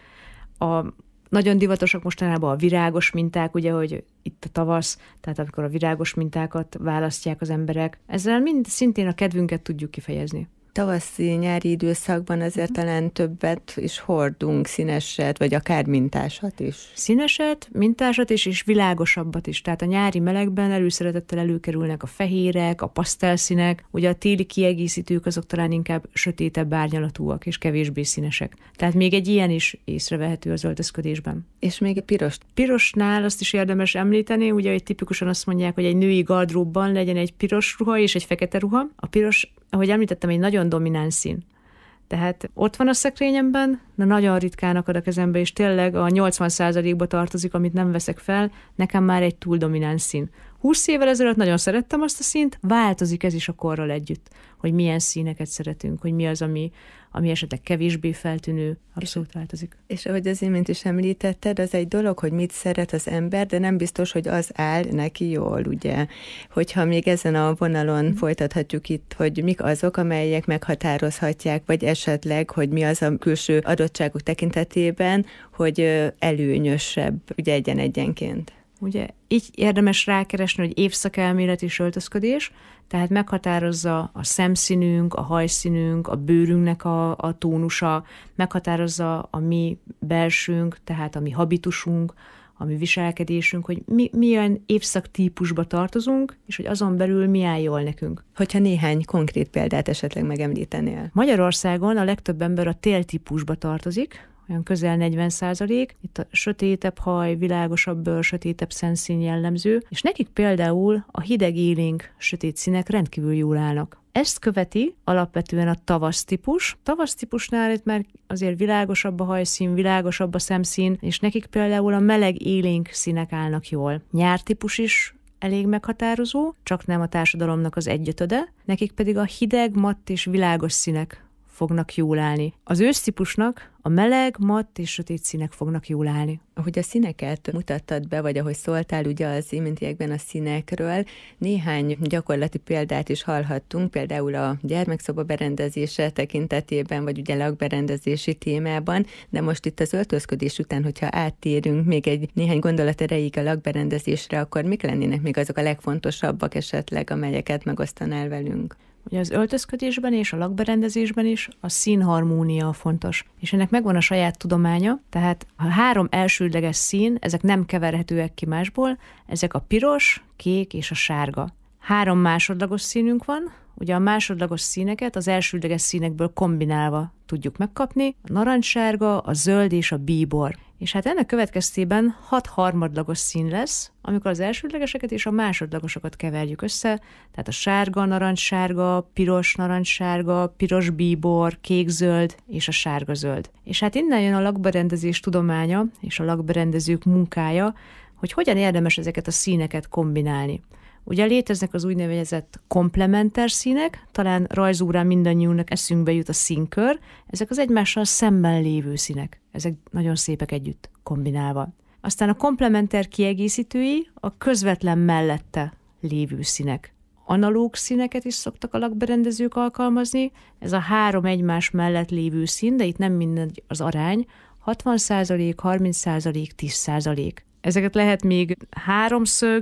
Nagyon divatosak mostanában a virágos minták, ugye, hogy itt a tavasz, tehát amikor a virágos mintákat választják az emberek. Ezzel mind szintén a kedvünket tudjuk kifejezni. Tavaszi-nyári időszakban azért talán többet is hordunk, színeset, vagy akár mintásat is. Színeset, mintásat és világosabbat is. Tehát a nyári melegben előszeretettel előkerülnek a fehérek, a pasztelszínek, ugye a téli kiegészítők azok talán inkább sötétebb árnyalatúak és kevésbé színesek. Tehát még egy ilyen is észrevehető az öltözködésben. És még egy piros. Pirosnál azt is érdemes említeni, ugye hogy tipikusan azt mondják, hogy egy női gardróbban legyen egy piros ruha és egy fekete ruha. A piros, ahogy említettem, egy nagyon domináns szín. Tehát ott van a szekrényemben, de nagyon ritkán akad a kezembe, és tényleg a 80%-ba tartozik, amit nem veszek fel, nekem már egy túl domináns szín. 20 évvel ezelőtt nagyon szerettem azt a színt, változik ez is a korral együtt, hogy milyen színeket szeretünk, hogy mi az, ami esetleg kevésbé feltűnő, abszolút változik. És ahogy az imént is említetted, az egy dolog, hogy mit szeret az ember, de nem biztos, hogy az áll neki jól, ugye? Hogyha még ezen a vonalon folytathatjuk itt, hogy mik azok, amelyek meghatározhatják, vagy esetleg, hogy mi az a külső adottságok tekintetében, hogy előnyösebb, ugye egyenként. Ugye így érdemes rákeresni, hogy évszakelmélet és öltözködés, tehát meghatározza a szemszínünk, a hajszínünk, a bőrünknek a tónusa, meghatározza a mi belsőnk, tehát a mi habitusunk, a mi viselkedésünk, hogy milyen évszaktípusba tartozunk, és hogy azon belül mi áll jól nekünk. Hogyha néhány konkrét példát esetleg megemlítenél. Magyarországon a legtöbb ember a téltípusba tartozik, olyan közel 40%, itt a sötétebb haj, világosabb bőr, sötétebb szemszín jellemző, és nekik például a hideg élénk sötét színek rendkívül jól állnak. Ezt követi alapvetően a tavasztípus. Tavasztípusnál itt már azért világosabb a hajszín, világosabb a szemszín, és nekik például a meleg élénk színek állnak jól. Nyártípus is elég meghatározó, csak nem a társadalomnak az 1/5, nekik pedig a hideg, matt és világos színek fognak jól állni. Az ősztípusnak a meleg, matt és sötét színek fognak jól állni. Ahogy a színeket mutattad be, vagy ahogy szóltál ugye az iméntiekben a színekről, néhány gyakorlati példát is hallhattunk, például a gyermekszoba berendezése tekintetében, vagy ugye lakberendezési témában, de most itt az öltözködés után, hogyha áttérünk még egy néhány gondolat erejéig a lakberendezésre, akkor mik lennének még azok a legfontosabbak esetleg, amelyeket megosztanál velünk? Ugye az öltözködésben és a lakberendezésben is a színharmónia fontos. És ennek megvan a saját tudománya, tehát a 3 elsődleges szín, ezek nem keverhetőek ki másból, ezek a piros, kék és a sárga. 3 másodlagos színünk van, ugye a másodlagos színeket az elsődleges színekből kombinálva tudjuk megkapni, a narancssárga, a zöld és a bíbor. És hát ennek következtében 6 harmadlagos szín lesz, amikor az elsődlegeseket és a másodlagosokat keverjük össze, tehát a sárga, narancssárga, piros bíbor, kék-zöld és a sárga-zöld. És hát innen jön a lakberendezés tudománya és a lakberendezők munkája, hogy hogyan érdemes ezeket a színeket kombinálni. Ugye léteznek az úgynevezett komplementer színek, talán rajzórán mindannyiunknak eszünkbe jut a színkör, ezek az egymással szemben lévő színek, ezek nagyon szépek együtt kombinálva. Aztán a komplementer kiegészítői a közvetlen mellette lévő színek. Analóg színeket is szoktak a lakberendezők alkalmazni, ez a 3 egymás mellett lévő szín, de itt nem mindegy az arány, 60%, 30%, 10%. Ezeket lehet még 3-szög,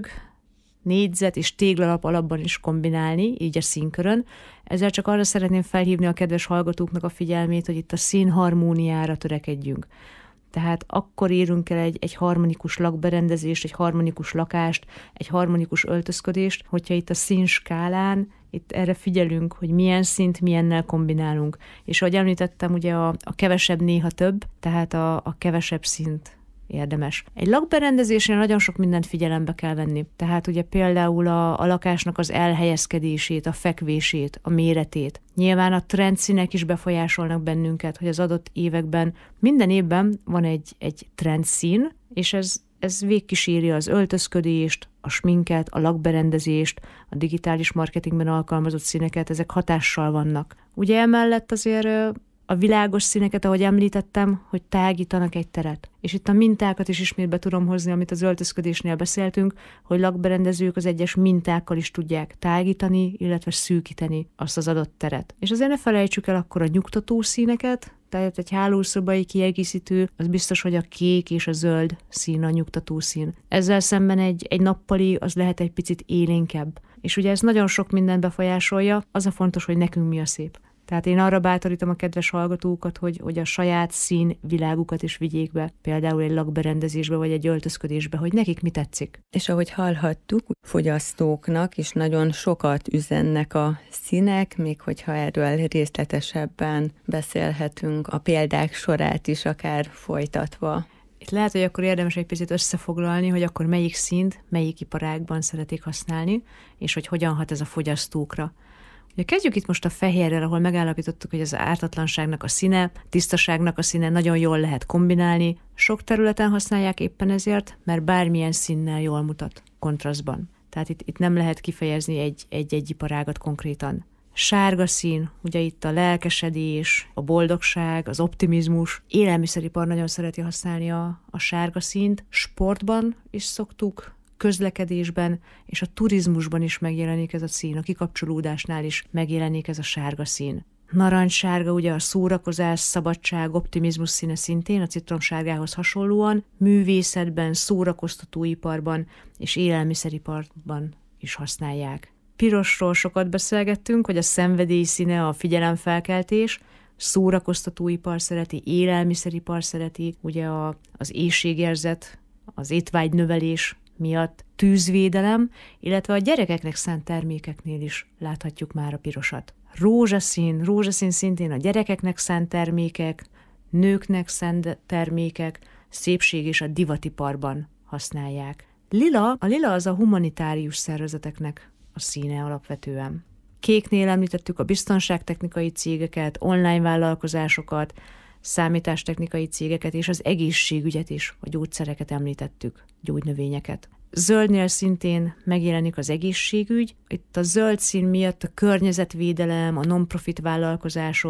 négyzet és téglalap alapban is kombinálni, így a színkörön. Ezzel csak arra szeretném felhívni a kedves hallgatóknak a figyelmét, hogy itt a színharmóniára törekedjünk. Tehát akkor érünk el egy harmonikus lakberendezést, egy harmonikus lakást, egy harmonikus öltözködést, hogyha itt a színskálán, itt erre figyelünk, hogy milyen színt milyennel kombinálunk. És ahogy említettem, ugye a kevesebb néha több, tehát a kevesebb színt érdemes. Egy lakberendezésnél nagyon sok mindent figyelembe kell venni. Tehát ugye például a lakásnak az elhelyezkedését, a fekvését, a méretét. Nyilván a trendszínek is befolyásolnak bennünket, hogy az adott években minden évben van egy trendszín, és ez végkíséri az öltözködést, a sminket, a lakberendezést, a digitális marketingben alkalmazott színeket, ezek hatással vannak. Ugye emellett azért a világos színeket, ahogy említettem, hogy tágítanak egy teret. És itt a mintákat is ismét be tudom hozni, amit az öltözködésnél beszéltünk, hogy lakberendezők az egyes mintákkal is tudják tágítani, illetve szűkíteni azt az adott teret. És azért ne felejtsük el akkor a nyugtató színeket, tehát egy hálószobai kiegészítő, az biztos, hogy a kék és a zöld szín a nyugtató szín. Ezzel szemben egy nappali, az lehet egy picit élénkebb. És ugye ez nagyon sok mindent befolyásolja, az a fontos, hogy nekünk mi a szép. Tehát én arra bátorítom a kedves hallgatókat, hogy a saját szín világukat is vigyék be, például egy lakberendezésbe vagy egy öltözködésbe, hogy nekik mi tetszik. És ahogy hallhattuk, fogyasztóknak is nagyon sokat üzennek a színek, még hogyha erről részletesebben beszélhetünk, a példák sorát is akár folytatva. Itt lehet, hogy akkor érdemes egy picit összefoglalni, hogy akkor melyik színt, melyik iparágban szeretik használni, és hogy hogyan hat ez a fogyasztókra. Ugye kezdjük itt most a fehérrel, ahol megállapítottuk, hogy az ártatlanságnak a színe, tisztaságnak a színe nagyon jól lehet kombinálni. Sok területen használják éppen ezért, mert bármilyen színnel jól mutat kontrasztban. Tehát itt nem lehet kifejezni egy iparágat konkrétan. Sárga szín, ugye itt a lelkesedés, a boldogság, az optimizmus. Élelmiszeripar nagyon szereti használni a sárga színt. Sportban is szoktuk, közlekedésben és a turizmusban is megjelenik ez a szín, a kikapcsolódásnál is megjelenik ez a sárga szín. Narancssárga ugye a szórakozás, szabadság, optimizmus színe szintén, a citromsárgához hasonlóan, művészetben, szórakoztatóiparban és élelmiszeriparban is használják. Pirosról sokat beszélgettünk, hogy a szenvedély színe a figyelemfelkeltés, szórakoztatóipar szereti, élelmiszeripar szereti, ugye az éhségérzet, az étvágynövelés miatt, tűzvédelem, illetve a gyerekeknek szánt termékeknél is láthatjuk már a pirosat. Rózsaszín szintén a gyerekeknek szánt termékek, nőknek szánt termékek, szépség és a divatiparban használják. A lila az a humanitárius szervezeteknek a színe alapvetően. Kéknél említettük a biztonságtechnikai cégeket, online vállalkozásokat, számítástechnikai cégeket és az egészségügyet is, a gyógyszereket említettük, gyógynövényeket. Zöldnél szintén megjelenik az egészségügy. Itt a zöld szín miatt a környezetvédelem, a non-profit vállalkozások,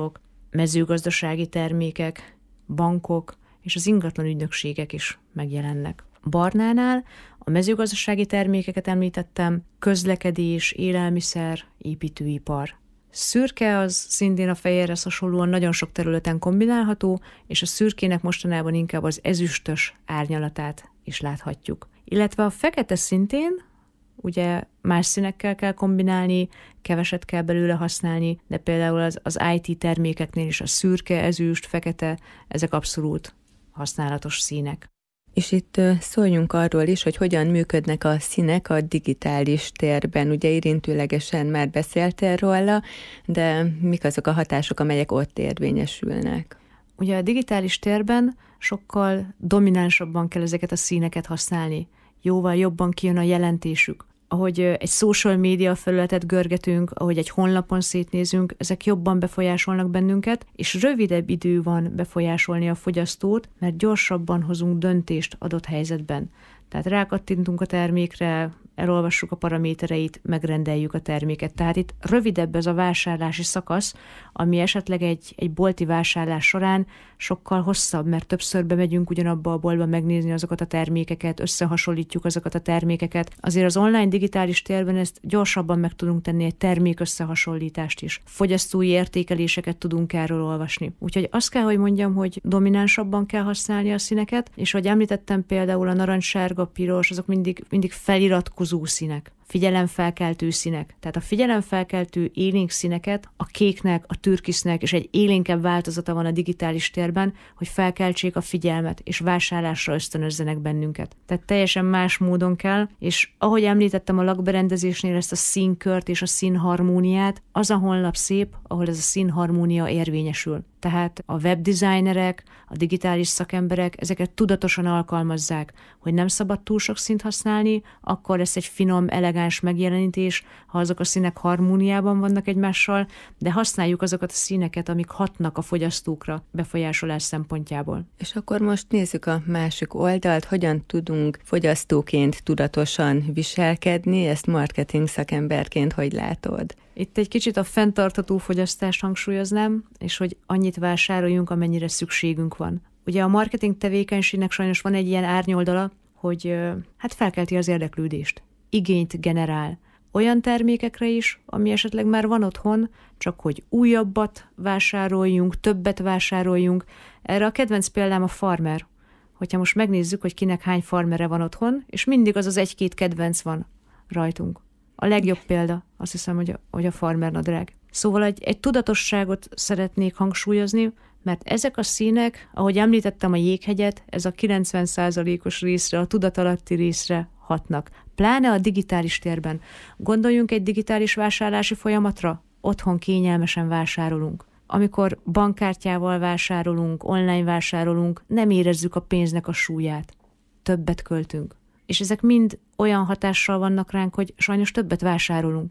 mezőgazdasági termékek, bankok és az ingatlan ügynökségek is megjelennek. Barnánál a mezőgazdasági termékeket említettem, közlekedés, élelmiszer, építőipar. Szürke az szintén a fehérhez hasonlóan nagyon sok területen kombinálható, és a szürkének mostanában inkább az ezüstös árnyalatát is láthatjuk. Illetve a fekete szintén, ugye más színekkel kell kombinálni, keveset kell belőle használni, de például az IT termékeknél is a szürke, ezüst, fekete, ezek abszolút használatos színek. És itt szóljunk arról is, hogy hogyan működnek a színek a digitális térben. Ugye érintőlegesen már beszéltél róla, de mik azok a hatások, amelyek ott érvényesülnek? Ugye a digitális térben sokkal dominánsabban kell ezeket a színeket használni. Jóval jobban kijön a jelentésük. Ahogy egy social media felületet görgetünk, ahogy egy honlapon szétnézünk, ezek jobban befolyásolnak bennünket, és rövidebb idő van befolyásolni a fogyasztót, mert gyorsabban hozunk döntést adott helyzetben. Tehát rákattintunk a termékre, elolvassuk a paramétereit, megrendeljük a terméket. Tehát itt rövidebb ez a vásárlási szakasz, ami esetleg egy bolti vásárlás során sokkal hosszabb, mert többször bemegyünk ugyanabba a boltba megnézni azokat a termékeket, összehasonlítjuk azokat a termékeket. Azért az online digitális térben ezt gyorsabban meg tudunk tenni, egy termék összehasonlítást is. Fogyasztói értékeléseket tudunk erről olvasni. Úgyhogy azt kell, hogy mondjam, hogy dominánsabban kell használni a színeket, és ahogy említettem, például a narancssárga, piros, azok mindig feliratkozó színek, figyelemfelkeltő színek. Tehát a figyelemfelkeltő élénk színeket a kéknek, a türkisznek és egy élénkebb változata van a digitális térben, hogy felkeltsék a figyelmet és vásárlásra ösztönözzenek bennünket. Tehát teljesen más módon kell, és ahogy említettem a lakberendezésnél ezt a színkört és a színharmóniát, az a honlap szép, ahol ez a színharmónia érvényesül. Tehát a webdesignerek, a digitális szakemberek ezeket tudatosan alkalmazzák, hogy nem szabad túl sok színt használni, akkor lesz egy finom, elegáns megjelenítés, ha azok a színek harmóniában vannak egymással, de használjuk azokat a színeket, amik hatnak a fogyasztókra befolyásolás szempontjából. És akkor most nézzük a másik oldalt, hogyan tudunk fogyasztóként tudatosan viselkedni, ezt marketing szakemberként hogy látod? Itt egy kicsit a fenntartható fogyasztást hangsúlyoznám, és hogy annyit vásároljunk, amennyire szükségünk van. Ugye a marketing tevékenységnek sajnos van egy ilyen árnyoldala, hogy felkelti az érdeklődést, igényt generál. Olyan termékekre is, ami esetleg már van otthon, csak hogy újabbat vásároljunk, többet vásároljunk. Erre a kedvenc példám a farmer. Hogyha most megnézzük, hogy kinek hány farmere van otthon, és mindig az egy-két kedvenc van rajtunk. A legjobb példa, azt hiszem, hogy a farmer nadrág. Szóval egy tudatosságot szeretnék hangsúlyozni, mert ezek a színek, ahogy említettem a jéghegyet, ez a 90%-os részre, a tudatalatti részre hatnak. Pláne a digitális térben. Gondoljunk egy digitális vásárlási folyamatra, otthon kényelmesen vásárolunk. Amikor bankkártyával vásárolunk, online vásárolunk, nem érezzük a pénznek a súlyát. Többet költünk. És ezek mind olyan hatással vannak ránk, hogy sajnos többet vásárolunk.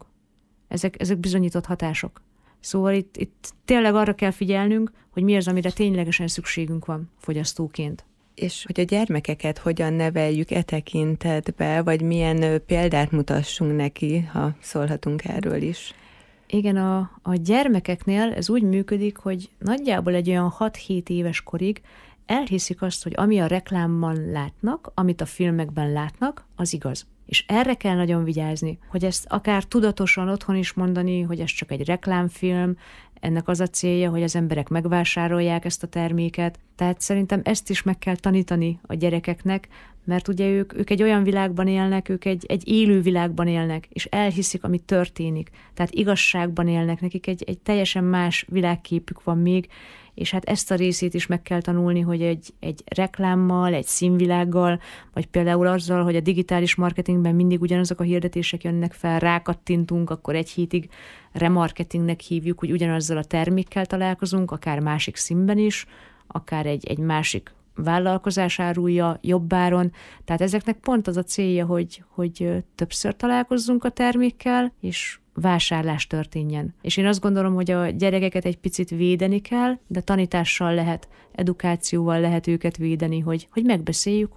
Ezek bizonyított hatások. Szóval itt tényleg arra kell figyelnünk, hogy mi az, amire ténylegesen szükségünk van fogyasztóként. És hogy a gyermekeket hogyan neveljük e tekintetbe, vagy milyen példát mutassunk neki, ha szólhatunk erről is. Igen, a gyermekeknél ez úgy működik, hogy nagyjából egy olyan 6-7 éves korig elhiszik azt, hogy ami a reklámban látnak, amit a filmekben látnak, az igaz. És erre kell nagyon vigyázni, hogy ezt akár tudatosan otthon is mondani, hogy ez csak egy reklámfilm, ennek az a célja, hogy az emberek megvásárolják ezt a terméket. Tehát szerintem ezt is meg kell tanítani a gyerekeknek, mert ugye ők egy olyan világban élnek, ők egy élő világban élnek, és elhiszik, ami történik. Tehát igazságban élnek, nekik egy teljesen más világképük van még, és hát ezt a részét is meg kell tanulni, hogy egy reklámmal, egy színvilággal, vagy például azzal, hogy a digitális marketingben mindig ugyanazok a hirdetések jönnek fel, rákattintunk, akkor egy hétig remarketingnek hívjuk, hogy ugyanazzal a termékkel találkozunk, akár másik színben is, akár egy másik vállalkozás árulja jobb áron. Tehát ezeknek pont az a célja, hogy többször találkozzunk a termékkel, és vásárlás történjen. És én azt gondolom, hogy a gyerekeket egy picit védeni kell, de tanítással lehet, edukációval lehet őket védeni, hogy megbeszéljük, hogy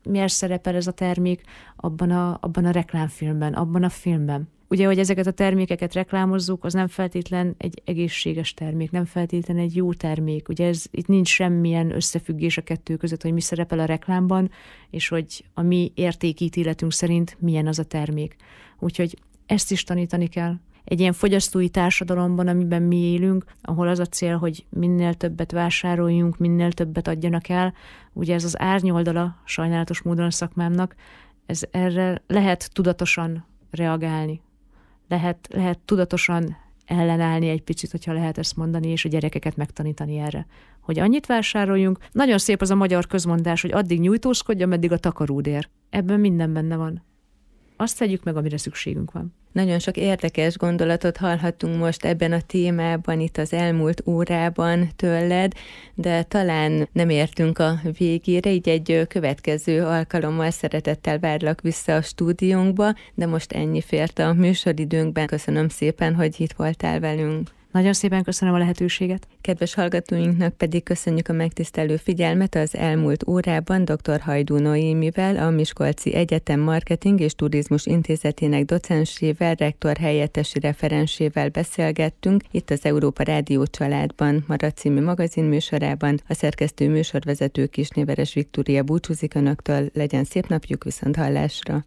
miért szerepel ez a termék abban a reklámfilmben, abban a filmben. Ugye, hogy ezeket a termékeket reklámozzuk, az nem feltétlen egy egészséges termék, nem feltétlen egy jó termék. Ugye itt nincs semmilyen összefüggés a kettő között, hogy mi szerepel a reklámban, és hogy a mi értékítéletünk szerint milyen az a termék. Úgyhogy ezt is tanítani kell. Egy ilyen fogyasztói társadalomban, amiben mi élünk, ahol az a cél, hogy minél többet vásároljunk, minél többet adjanak el. Ugye ez az árnyoldala sajnálatos módon a szakmámnak, erre lehet tudatosan reagálni. Lehet tudatosan ellenállni egy picit, hogyha lehet ezt mondani, és a gyerekeket megtanítani erre. Hogy annyit vásároljunk. Nagyon szép az a magyar közmondás, hogy addig nyújtózkodj, ameddig a takaród ér. Ebben minden benne van. Azt tegyük meg, amire szükségünk van. Nagyon sok érdekes gondolatot hallhattunk most ebben a témában, itt az elmúlt órában tőled, de talán nem értünk a végére, így egy következő alkalommal szeretettel várlak vissza a stúdiónkba, de most ennyi fért a műsoridőnkben. Köszönöm szépen, hogy itt voltál velünk. Nagyon szépen köszönöm a lehetőséget. Kedves hallgatóinknak pedig köszönjük a megtisztelő figyelmet. Az elmúlt órában dr. Hajdú Noémivel, a Miskolci Egyetem Marketing és Turizmus Intézetének docensével, rektor helyettesi referensével beszélgettünk. Itt az Európa Rádió Családban Marad című magazinműsorában. A szerkesztő műsorvezető Kisnéveres Viktória búcsúzik önöktől. Legyen szép napjuk, viszont hallásra.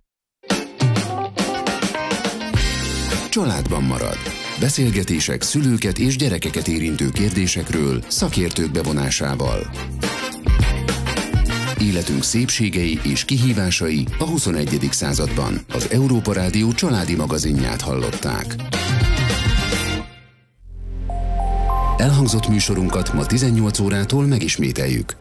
Családban marad. Beszélgetések szülőket és gyerekeket érintő kérdésekről szakértők bevonásával. Életünk szépségei és kihívásai a 21. században. Az Európa Rádió családi magazinját hallották. Elhangzott műsorunkat ma 18 órától megismételjük.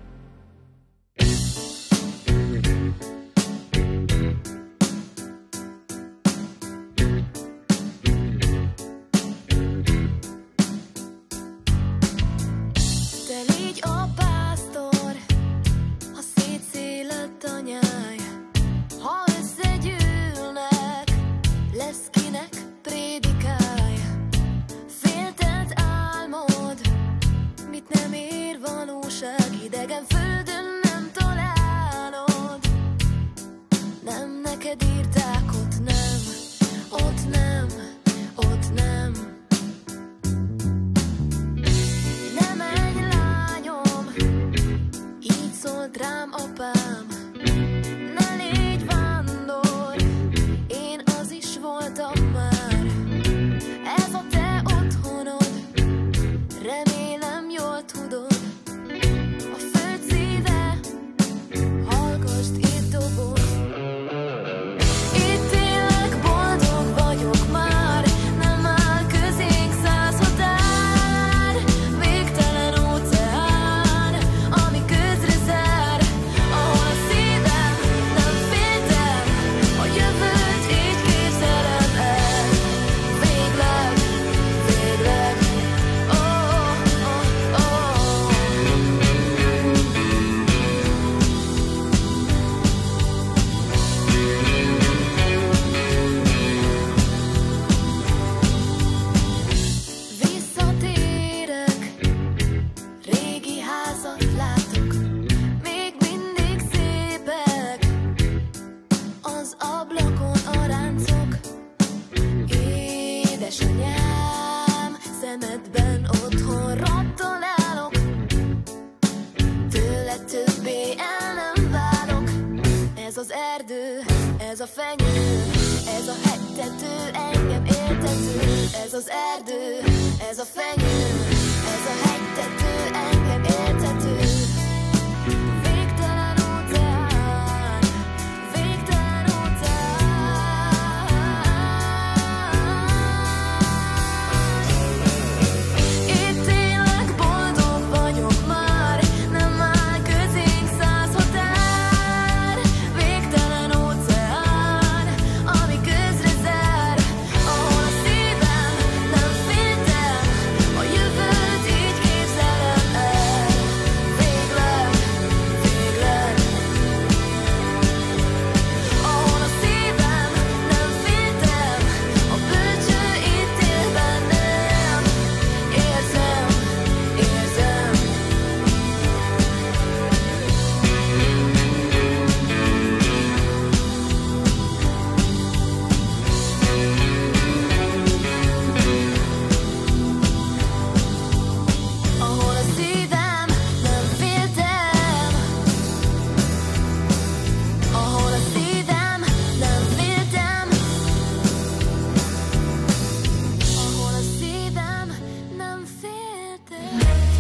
Ez a fenyő, ez a hegytető, engem éltető. Ez az erdő, ez a fenyő, ez a hegytető, engem éltető. Végtelen óceán, végtelen óceán. Itt élek, boldog vagyok már, nem áll közénk 100 határ. Végtelen óceán, ami közre zár, ahol a szívem nem féltem a jövő.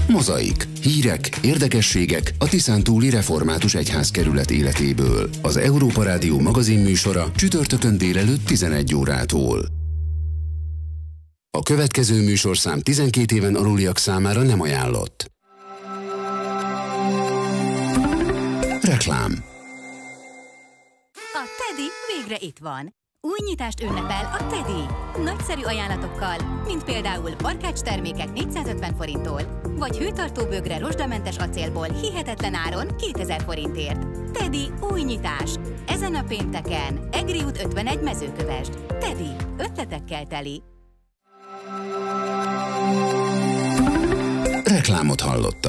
Mozaik. Hírek, érdekességek a Tiszántúli Református Egyházkerület életéből. Az Európa Rádió magazinműsora csütörtökön délelőtt 11 órától. A következő műsorszám 12 éven aluliak számára nem ajánlott. Reklám. A Teddy végre itt van. Új nyitást ünnepel a Teddy. Nagyszerű ajánlatokkal, mint például barkács termékek 450 forinttól, vagy hőtartó bögre rozsdamentes acélból hihetetlen áron 2000 forintért. Teddy új nyitás. Ezen a pénteken, Egri út 51 Mezőkövesd. Teddy, ötletekkel teli. Reklámot hallott.